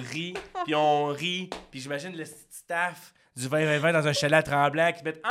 on rit. Puis j'imagine le staff du 20-20-20 dans un chalet à Tremblant qui mettent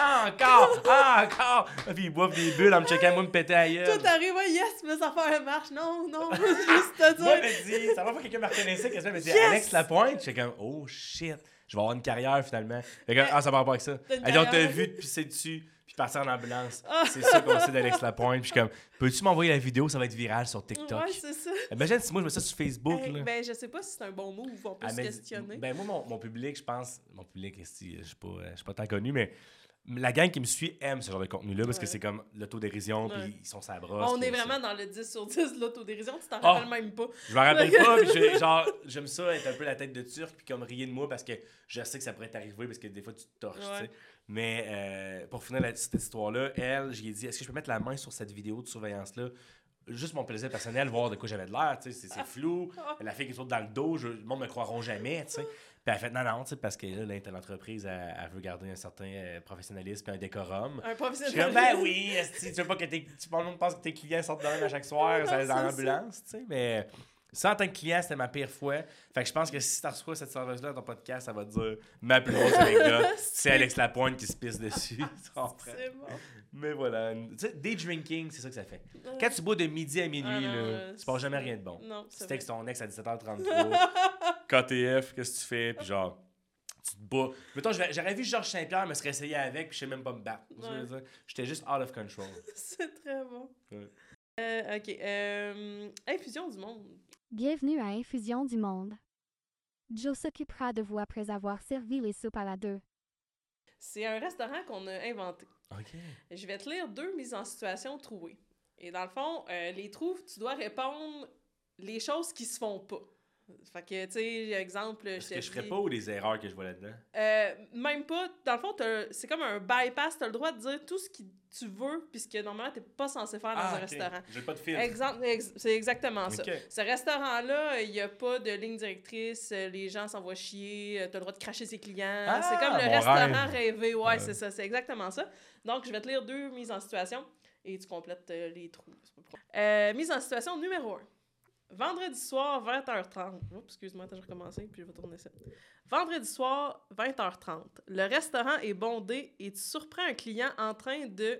encore! Puis ils boivent des bulles en me checkant, moi, me péter à gueule.
Tout arrive, yes, mais ça fait marche. Non, juste te dire.
Moi, elle me dit, ça va pas quelqu'un me reconnaissait, qu'elle me dit, Alex Lapointe. J'étais comme, oh shit, je vais avoir une carrière finalement. Fait que, ça va pas avec ça. Elle dit, on t'a vu te pisser dessus, puis partir en ambulance. C'est ça qu'on sait d'Alex Lapointe. Puis je suis comme, peux-tu m'envoyer la vidéo, ça va être viral sur TikTok.
Ouais, c'est ça.
Imagine si moi je mets ça sur Facebook. Là.
Ben, je sais pas si c'est un bon move, on peut se questionner.
Ben, moi, mon public, je pense, je suis pas tant connu, mais la gang qui me suit aime ce genre de contenu-là parce que c'est comme l'autodérision, puis ils sont sa brosse.
On est vraiment dans le 10 sur 10 de l'autodérision, tu t'en rappelles même pas.
Je m'en rappelle pas, puis j'aime ça être un peu la tête de turc, puis comme rier de moi parce que je sais que ça pourrait t'arriver parce que des fois tu te torches, tu sais. Mais pour finir cette histoire-là, elle, j'ai dit, est-ce que je peux mettre la main sur cette vidéo de surveillance-là? Juste mon plaisir personnel, voir de quoi j'avais de l'air, tu sais, c'est flou. La fille qui saute dans le dos, le monde me croiront jamais, tu sais. Puis elle a fait non, tu sais, parce que là, l'entreprise, elle veut garder un certain professionnalisme et un décorum.
Un professionnalisme.
Je suis comme, ben oui, tu veux pas que tout le monde pense que tes clients sortent de même à chaque soir, dans l'ambulance, tu sais, mais ça, en tant que client, c'était ma pire fois. Fait que je pense que si tu reçois cette serveuse-là dans ton podcast, ça va te dire ma plus grosse anecdote, c'est Alex Lapointe qui se pisse dessus.
C'est bon.
Mais voilà. Tu sais, day drinking, c'est ça que ça fait. Quand tu bois de midi à minuit, tu passes jamais rien de bon.
Non,
tu textes ton ex à 17h33, KTF, qu'est-ce que tu fais? Puis genre, tu te bats. Mettons, j'aurais vu Georges Saint-Pierre me se réessayer avec, puis je sais même pas me battre. J'étais juste out of control.
C'est très bon. Ouais. OK. Infusion du monde.
Bienvenue à Infusion du monde. Joe s'occupera de vous après avoir servi les soupes à la 2.
C'est un restaurant qu'on a inventé.
OK.
Je vais te lire 2 mises en situation trouvées. Et dans le fond, les trouves, tu dois répondre les choses qui se font pas. Fait que, tu sais, exemple...
Est-ce que je ferais pas ou les erreurs que je vois là-dedans?
Même pas. Dans le fond, c'est comme un bypass. T'as le droit de dire tout ce que tu veux, puisque normalement, t'es pas censé faire dans un restaurant.
J'ai pas de filtre.
C'est exactement ça. Ce restaurant-là, il y a pas de ligne directrice. Les gens s'envoient chier. T'as le droit de cracher ses clients. C'est comme le restaurant rêvé. Ouais, c'est ça. C'est exactement ça. Donc, je vais te lire 2 mises en situation et tu complètes les trous. Mise en situation numéro 1. Vendredi soir, 20h30. Oups, excuse-moi, j'ai recommencé, puis je vais tourner ça. Vendredi soir, 20h30. Le restaurant est bondé et tu surprends un client en train de...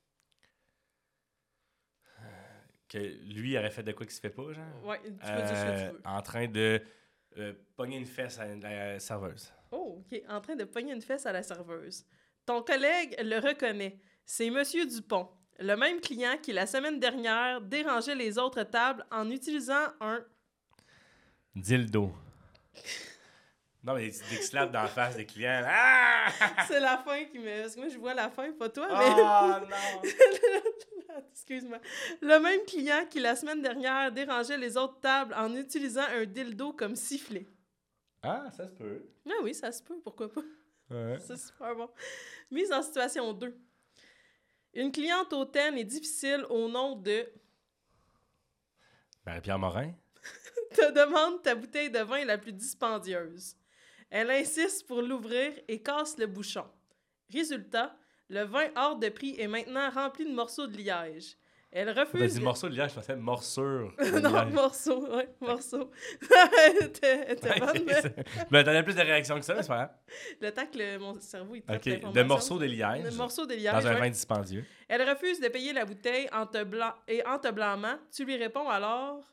Que lui aurait fait de quoi qu'il se fait pas, genre?
Ouais, tu peux dire ce que tu veux.
En train de pogner une fesse à la serveuse.
Oh, OK. En train de pogner une fesse à la serveuse. Ton collègue le reconnaît, C'est Monsieur Dupont, le même client qui, la semaine dernière, dérangeait les autres tables en utilisant un...
Dildo. Non, mais des slaps d'en face des clients. Ah!
C'est la fin qui me... Parce que moi, je vois la fin, pas toi,
Oh
mais...
non!
Excuse-moi. Le même client qui, la semaine dernière, dérangeait les autres tables en utilisant un dildo comme sifflet.
Ah, ça se peut.
Ah oui, ça se peut, pourquoi pas.
Ouais.
C'est super bon. Mise en situation 2. Une cliente hautaine est difficile au nom de...
Marie-Pierre Morin?
te demande ta bouteille de vin la plus dispendieuse. Elle insiste pour l'ouvrir et casse le bouchon. Résultat, le vin hors de prix est maintenant rempli de morceaux de liège. Elle refuse...
T'as dit morceau de liège, je pensais morsure.
non, morceau, ouais, morceau. T'es bonne,
mais t'en as plus de réactions que ça, mais c'est pas grave.
Le temps que mon cerveau, il traite
l'information. De morceaux de liège.
De morceaux de liège,
dans un vin dispendieux.
Elle refuse de payer la bouteille en te blâmant. Tu lui réponds alors...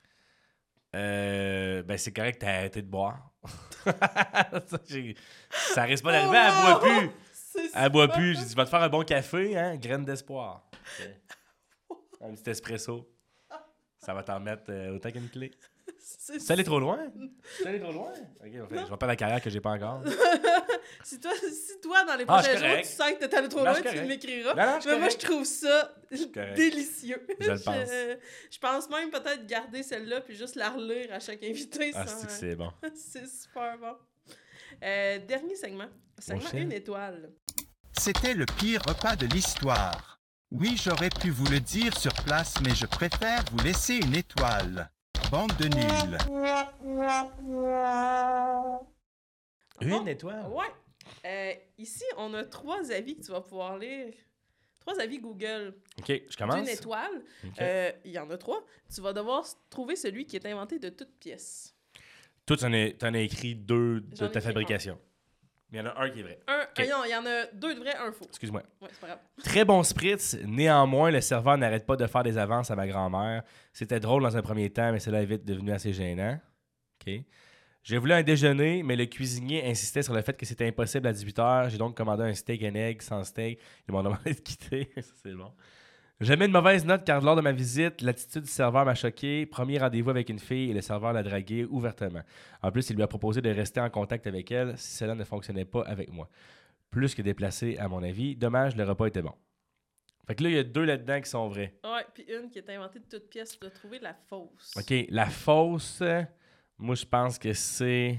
Ben c'est correct, t'as arrêté de boire. Ça risque pas d'arriver, elle boit plus. Elle boit plus. J'ai dit, va te faire un bon café, hein, graine d'espoir. Okay. Un petit espresso. Ça va t'en mettre autant qu'une clé. C'est allé trop loin? C'est allé trop loin? Ok, je vais perdre la carrière que j'ai pas encore.
si toi, dans les prochains jours, tu sens que t'es allé trop loin, tu m'écriras. Mais moi, je trouve ça délicieux.
Je le pense.
Je pense même peut-être garder celle-là puis juste la relire à chaque invité.
Ah, c'est bon.
C'est super bon. Dernier segment. Segment 1 étoile.
C'était le pire repas de l'histoire. Oui, j'aurais pu vous le dire sur place, mais je préfère vous laisser une étoile. Bande de nuls.
Une étoile?
Ouais. Ici, on a 3 avis que tu vas pouvoir lire. 3 avis Google.
OK, je commence.
D'une étoile.
Okay.
Il y en a 3. Tu vas devoir trouver celui qui est inventé de toutes pièces.
Toi, t'en as écrit 2 de ta fabrication. Il y en a un qui est vrai.
Non, il y en a 2 de vrais, 1 faux.
Excuse-moi.
Ouais, c'est pas grave.
Très bon spritz. Néanmoins, le serveur n'arrête pas de faire des avances à ma grand-mère. C'était drôle dans un premier temps, mais cela est vite devenu assez gênant. OK. J'ai voulu un déjeuner, mais le cuisinier insistait sur le fait que c'était impossible à 18h. J'ai donc commandé un steak and egg sans steak. Ils m'ont demandé de quitter. Ça, c'est bon. J'ai mis une mauvaise note car lors de ma visite, l'attitude du serveur m'a choqué. Premier rendez-vous avec une fille et le serveur l'a draguée ouvertement. En plus, il lui a proposé de rester en contact avec elle si cela ne fonctionnait pas avec moi. Plus que déplacé, à mon avis. Dommage, le repas était bon. Fait que là, il y a 2 là-dedans qui sont vrais.
Ouais, puis une qui est inventée de toutes pièces. Tu dois trouver la fausse.
OK, la fausse, moi, je pense que c'est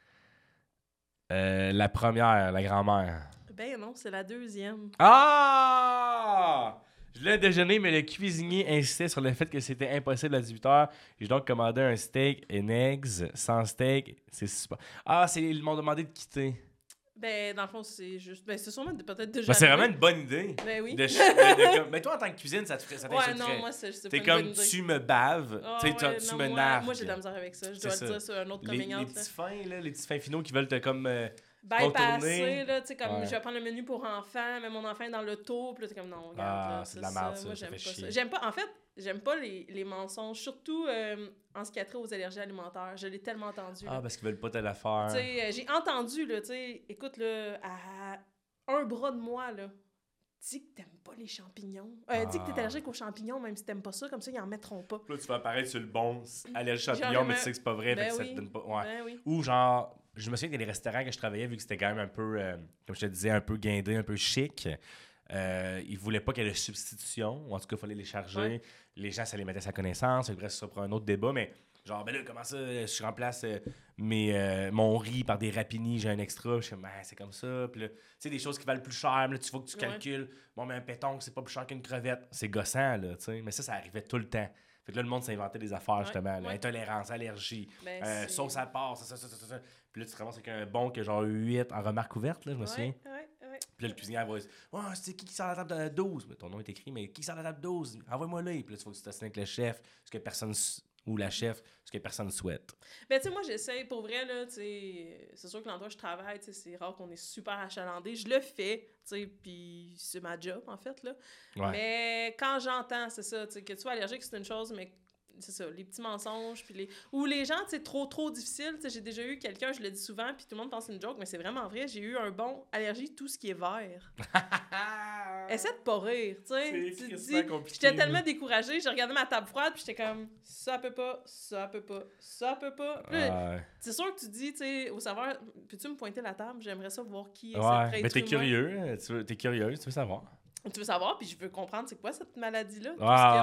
la première, la grand-mère.
Ben non, c'est la deuxième.
Ah! Je voulais déjeuner, mais le cuisinier insistait sur le fait que c'était impossible à 18h. J'ai donc commandé un steak and eggs sans steak. C'est super. Ah, ils m'ont demandé de quitter.
Ben, dans le fond, c'est juste... Ben, c'est sûrement peut-être déjà...
Ben, c'est vraiment une bonne idée.
Ben oui.
Mais toi, en tant que cuisine, ça t'insulterait.
Ouais, non, moi, c'est pas
t'es
une
comme,
bonne idée.
tu me baves, tu me nargues.
Moi, j'ai de la misère avec ça. Je dois le dire sur un autre coming out.
Les petits fins, là, les petits fins finaux qui veulent te comme...
bypasser, là, tu sais, comme je vais prendre le menu pour enfants, mais mon enfant est dans l'auto, puis là, t'es comme non, regarde, là,
c'est de la merde, ça.
Moi, j'aime pas
chier.
ça. J'aime pas, en fait, j'aime pas les mensonges, surtout en ce qui a trait aux allergies alimentaires. Je l'ai tellement entendu.
Ah, parce qu'ils veulent pas te la faire.
Tu sais, j'ai entendu, là, tu sais, écoute, là, à un bras de moi, là, dis que t'aimes pas les champignons. Dis que t'es allergique aux champignons, même si t'aimes pas ça, comme ça, ils en mettront pas.
Là, tu vas apparaître sur le bon allergie champignons, mais tu sais que c'est pas vrai, fait que ça te donne pas... Ouais.
Ben oui.
Ou genre... Je me souviens qu'il y a des restaurants que je travaillais, vu que c'était quand même un peu, comme je te disais, un peu guindé, un peu chic. Ils voulaient pas qu'il y ait de substitution, ou en tout cas, il fallait les charger. Ouais. Les gens, ça les mettait à sa connaissance. Bref, ça sera un autre débat, mais genre, ben là, comment ça, je remplace mon riz par des rapinis, j'ai un extra. Je suis comme, c'est comme ça. Puis là, tu sais, des choses qui valent plus cher, là, tu faut que tu calcules. Bon, mais un péton, c'est pas plus cher qu'une crevette. C'est gossant, là, tu sais. Mais ça arrivait tout le temps. Fait que là, le monde s'inventait des affaires, justement. Là, intolérance, allergie, sauce à part, ça. Puis là, tu te ramasses avec un bon que genre 8 en remarque ouverte, là, je me souviens. Puis là, le cuisinier va dire c'est qui sort la table de 12? Mais ton nom est écrit, mais qui sort la table 12? Envoie-moi là. Puis là, il faut que tu t'assines avec le chef, ce que personne ou la chef, ce que personne souhaite.
Ben, tu sais, moi, j'essaie, pour vrai, là, tu sais, c'est sûr que l'endroit où je travaille, tu sais, c'est rare qu'on est super achalandé. Je le fais, tu sais, puis c'est ma job, en fait, là. Ouais. Mais quand j'entends, c'est ça, tu sais, que tu sois allergique, c'est une chose, mais c'est ça, les petits mensonges, puis ou les gens, tu sais, trop difficiles. Tu sais, j'ai déjà eu quelqu'un, je le dis souvent, puis tout le monde pense que c'est une joke, mais c'est vraiment vrai. J'ai eu un bon allergie tout ce qui est vert. Essaie de pas rire, tu sais. Tu te dis, j'étais tellement découragée, j'ai regardé ma table froide, puis j'étais comme, ça peut pas. C'est sûr que tu dis, tu sais, au serveur, peux-tu me pointer la table? J'aimerais ça voir qui est cette prêtre.
Mais t'es curieux, t'es curieuse, tu veux savoir.
Tu veux savoir, puis je veux comprendre c'est quoi cette maladie-là.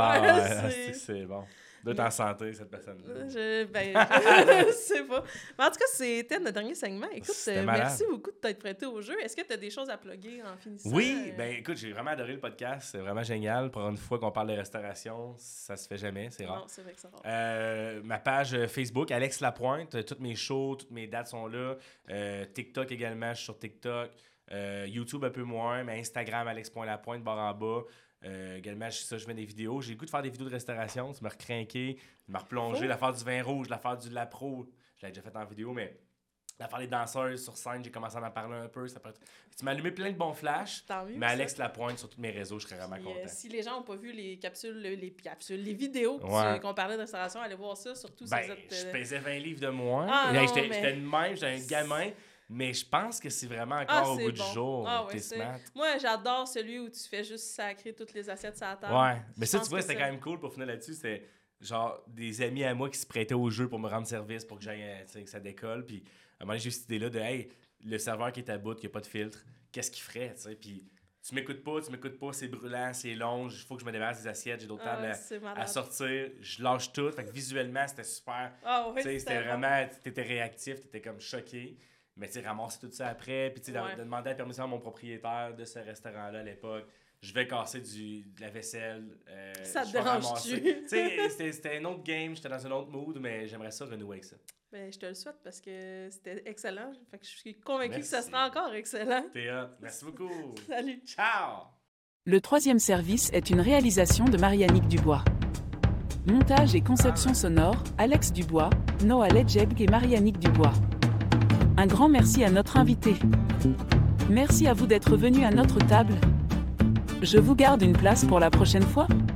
C'est bon. Doit être en santé, cette personne-là.
Je sais pas. Mais en tout cas, c'était notre dernier segment. Écoute, merci beaucoup de t'être prêté au jeu. Est-ce que tu as des choses à plugger en finissant?
Oui, écoute, j'ai vraiment adoré le podcast. C'est vraiment génial. Pour une fois qu'on parle de restauration, ça se fait jamais, c'est rare.
Non, c'est vrai que c'est rare.
Ma page Facebook, Alex Lapointe, toutes mes shows, toutes mes dates sont là. TikTok également, je suis sur TikTok. YouTube un peu moins, mais Instagram, alex.lapointe, barre en bas. Également, je mets des vidéos. J'ai le goût de faire des vidéos de restauration. Tu m'as recrinqué, tu m'as replongé. L'affaire du vin rouge, l'affaire du lapro. Je l'avais déjà fait en vidéo, mais l'affaire des danseuses sur scène, j'ai commencé à en parler un peu. Ça peut être... Tu m'as allumé plein de bons flashs. Mais Alex Lapointe sur tous mes réseaux, je serais vraiment content. Si
les gens n'ont pas vu les capsules, les vidéos qu'on parlait de restauration, allez voir ça. Surtout si vous êtes...
Je pesais 20 livres de moins. J'étais de même, j'étais un gamin. Mais je pense que c'est vraiment encore au goût du jour. T'es smart.
Moi, j'adore celui où tu fais juste sacrer toutes les assiettes sur la table.
Ouais, mais ça, tu vois, c'était quand même cool pour finir là-dessus. C'était genre des amis à moi qui se prêtaient au jeu pour me rendre service, pour que j'aille, que ça décolle. Puis à un moment donné, j'ai eu cette idée-là de, hey, le serveur qui est à bout, qui n'a pas de filtre, qu'est-ce qu'il ferait, tu sais? Puis tu m'écoutes pas, c'est brûlant, c'est long, il faut que je me débarrasse des assiettes, j'ai d'autres tables à sortir, je lâche tout. Fait que visuellement, c'était super. C'était vraiment, t'étais réactif, t'étais comme choqué. Mais tu sais, ramasser tout ça après, puis tu sais, de demander la permission à mon propriétaire de ce restaurant-là à l'époque. Je vais casser de la vaisselle.
Ça te dérange-tu?
Tu sais, c'était un autre game, j'étais dans un autre mood, mais j'aimerais ça renouer avec ça.
Ben, je te le souhaite parce que c'était excellent. Fait que je suis convaincue que ça sera encore excellent.
Théa, merci beaucoup.
Salut.
Ciao.
Le troisième service est une réalisation de Mariannick Dubois. Montage et conception sonore, Alex Dubois, Noah Ledjeb et Mariannick Dubois. Un grand merci à notre invité. Merci à vous d'être venu à notre table. Je vous garde une place pour la prochaine fois.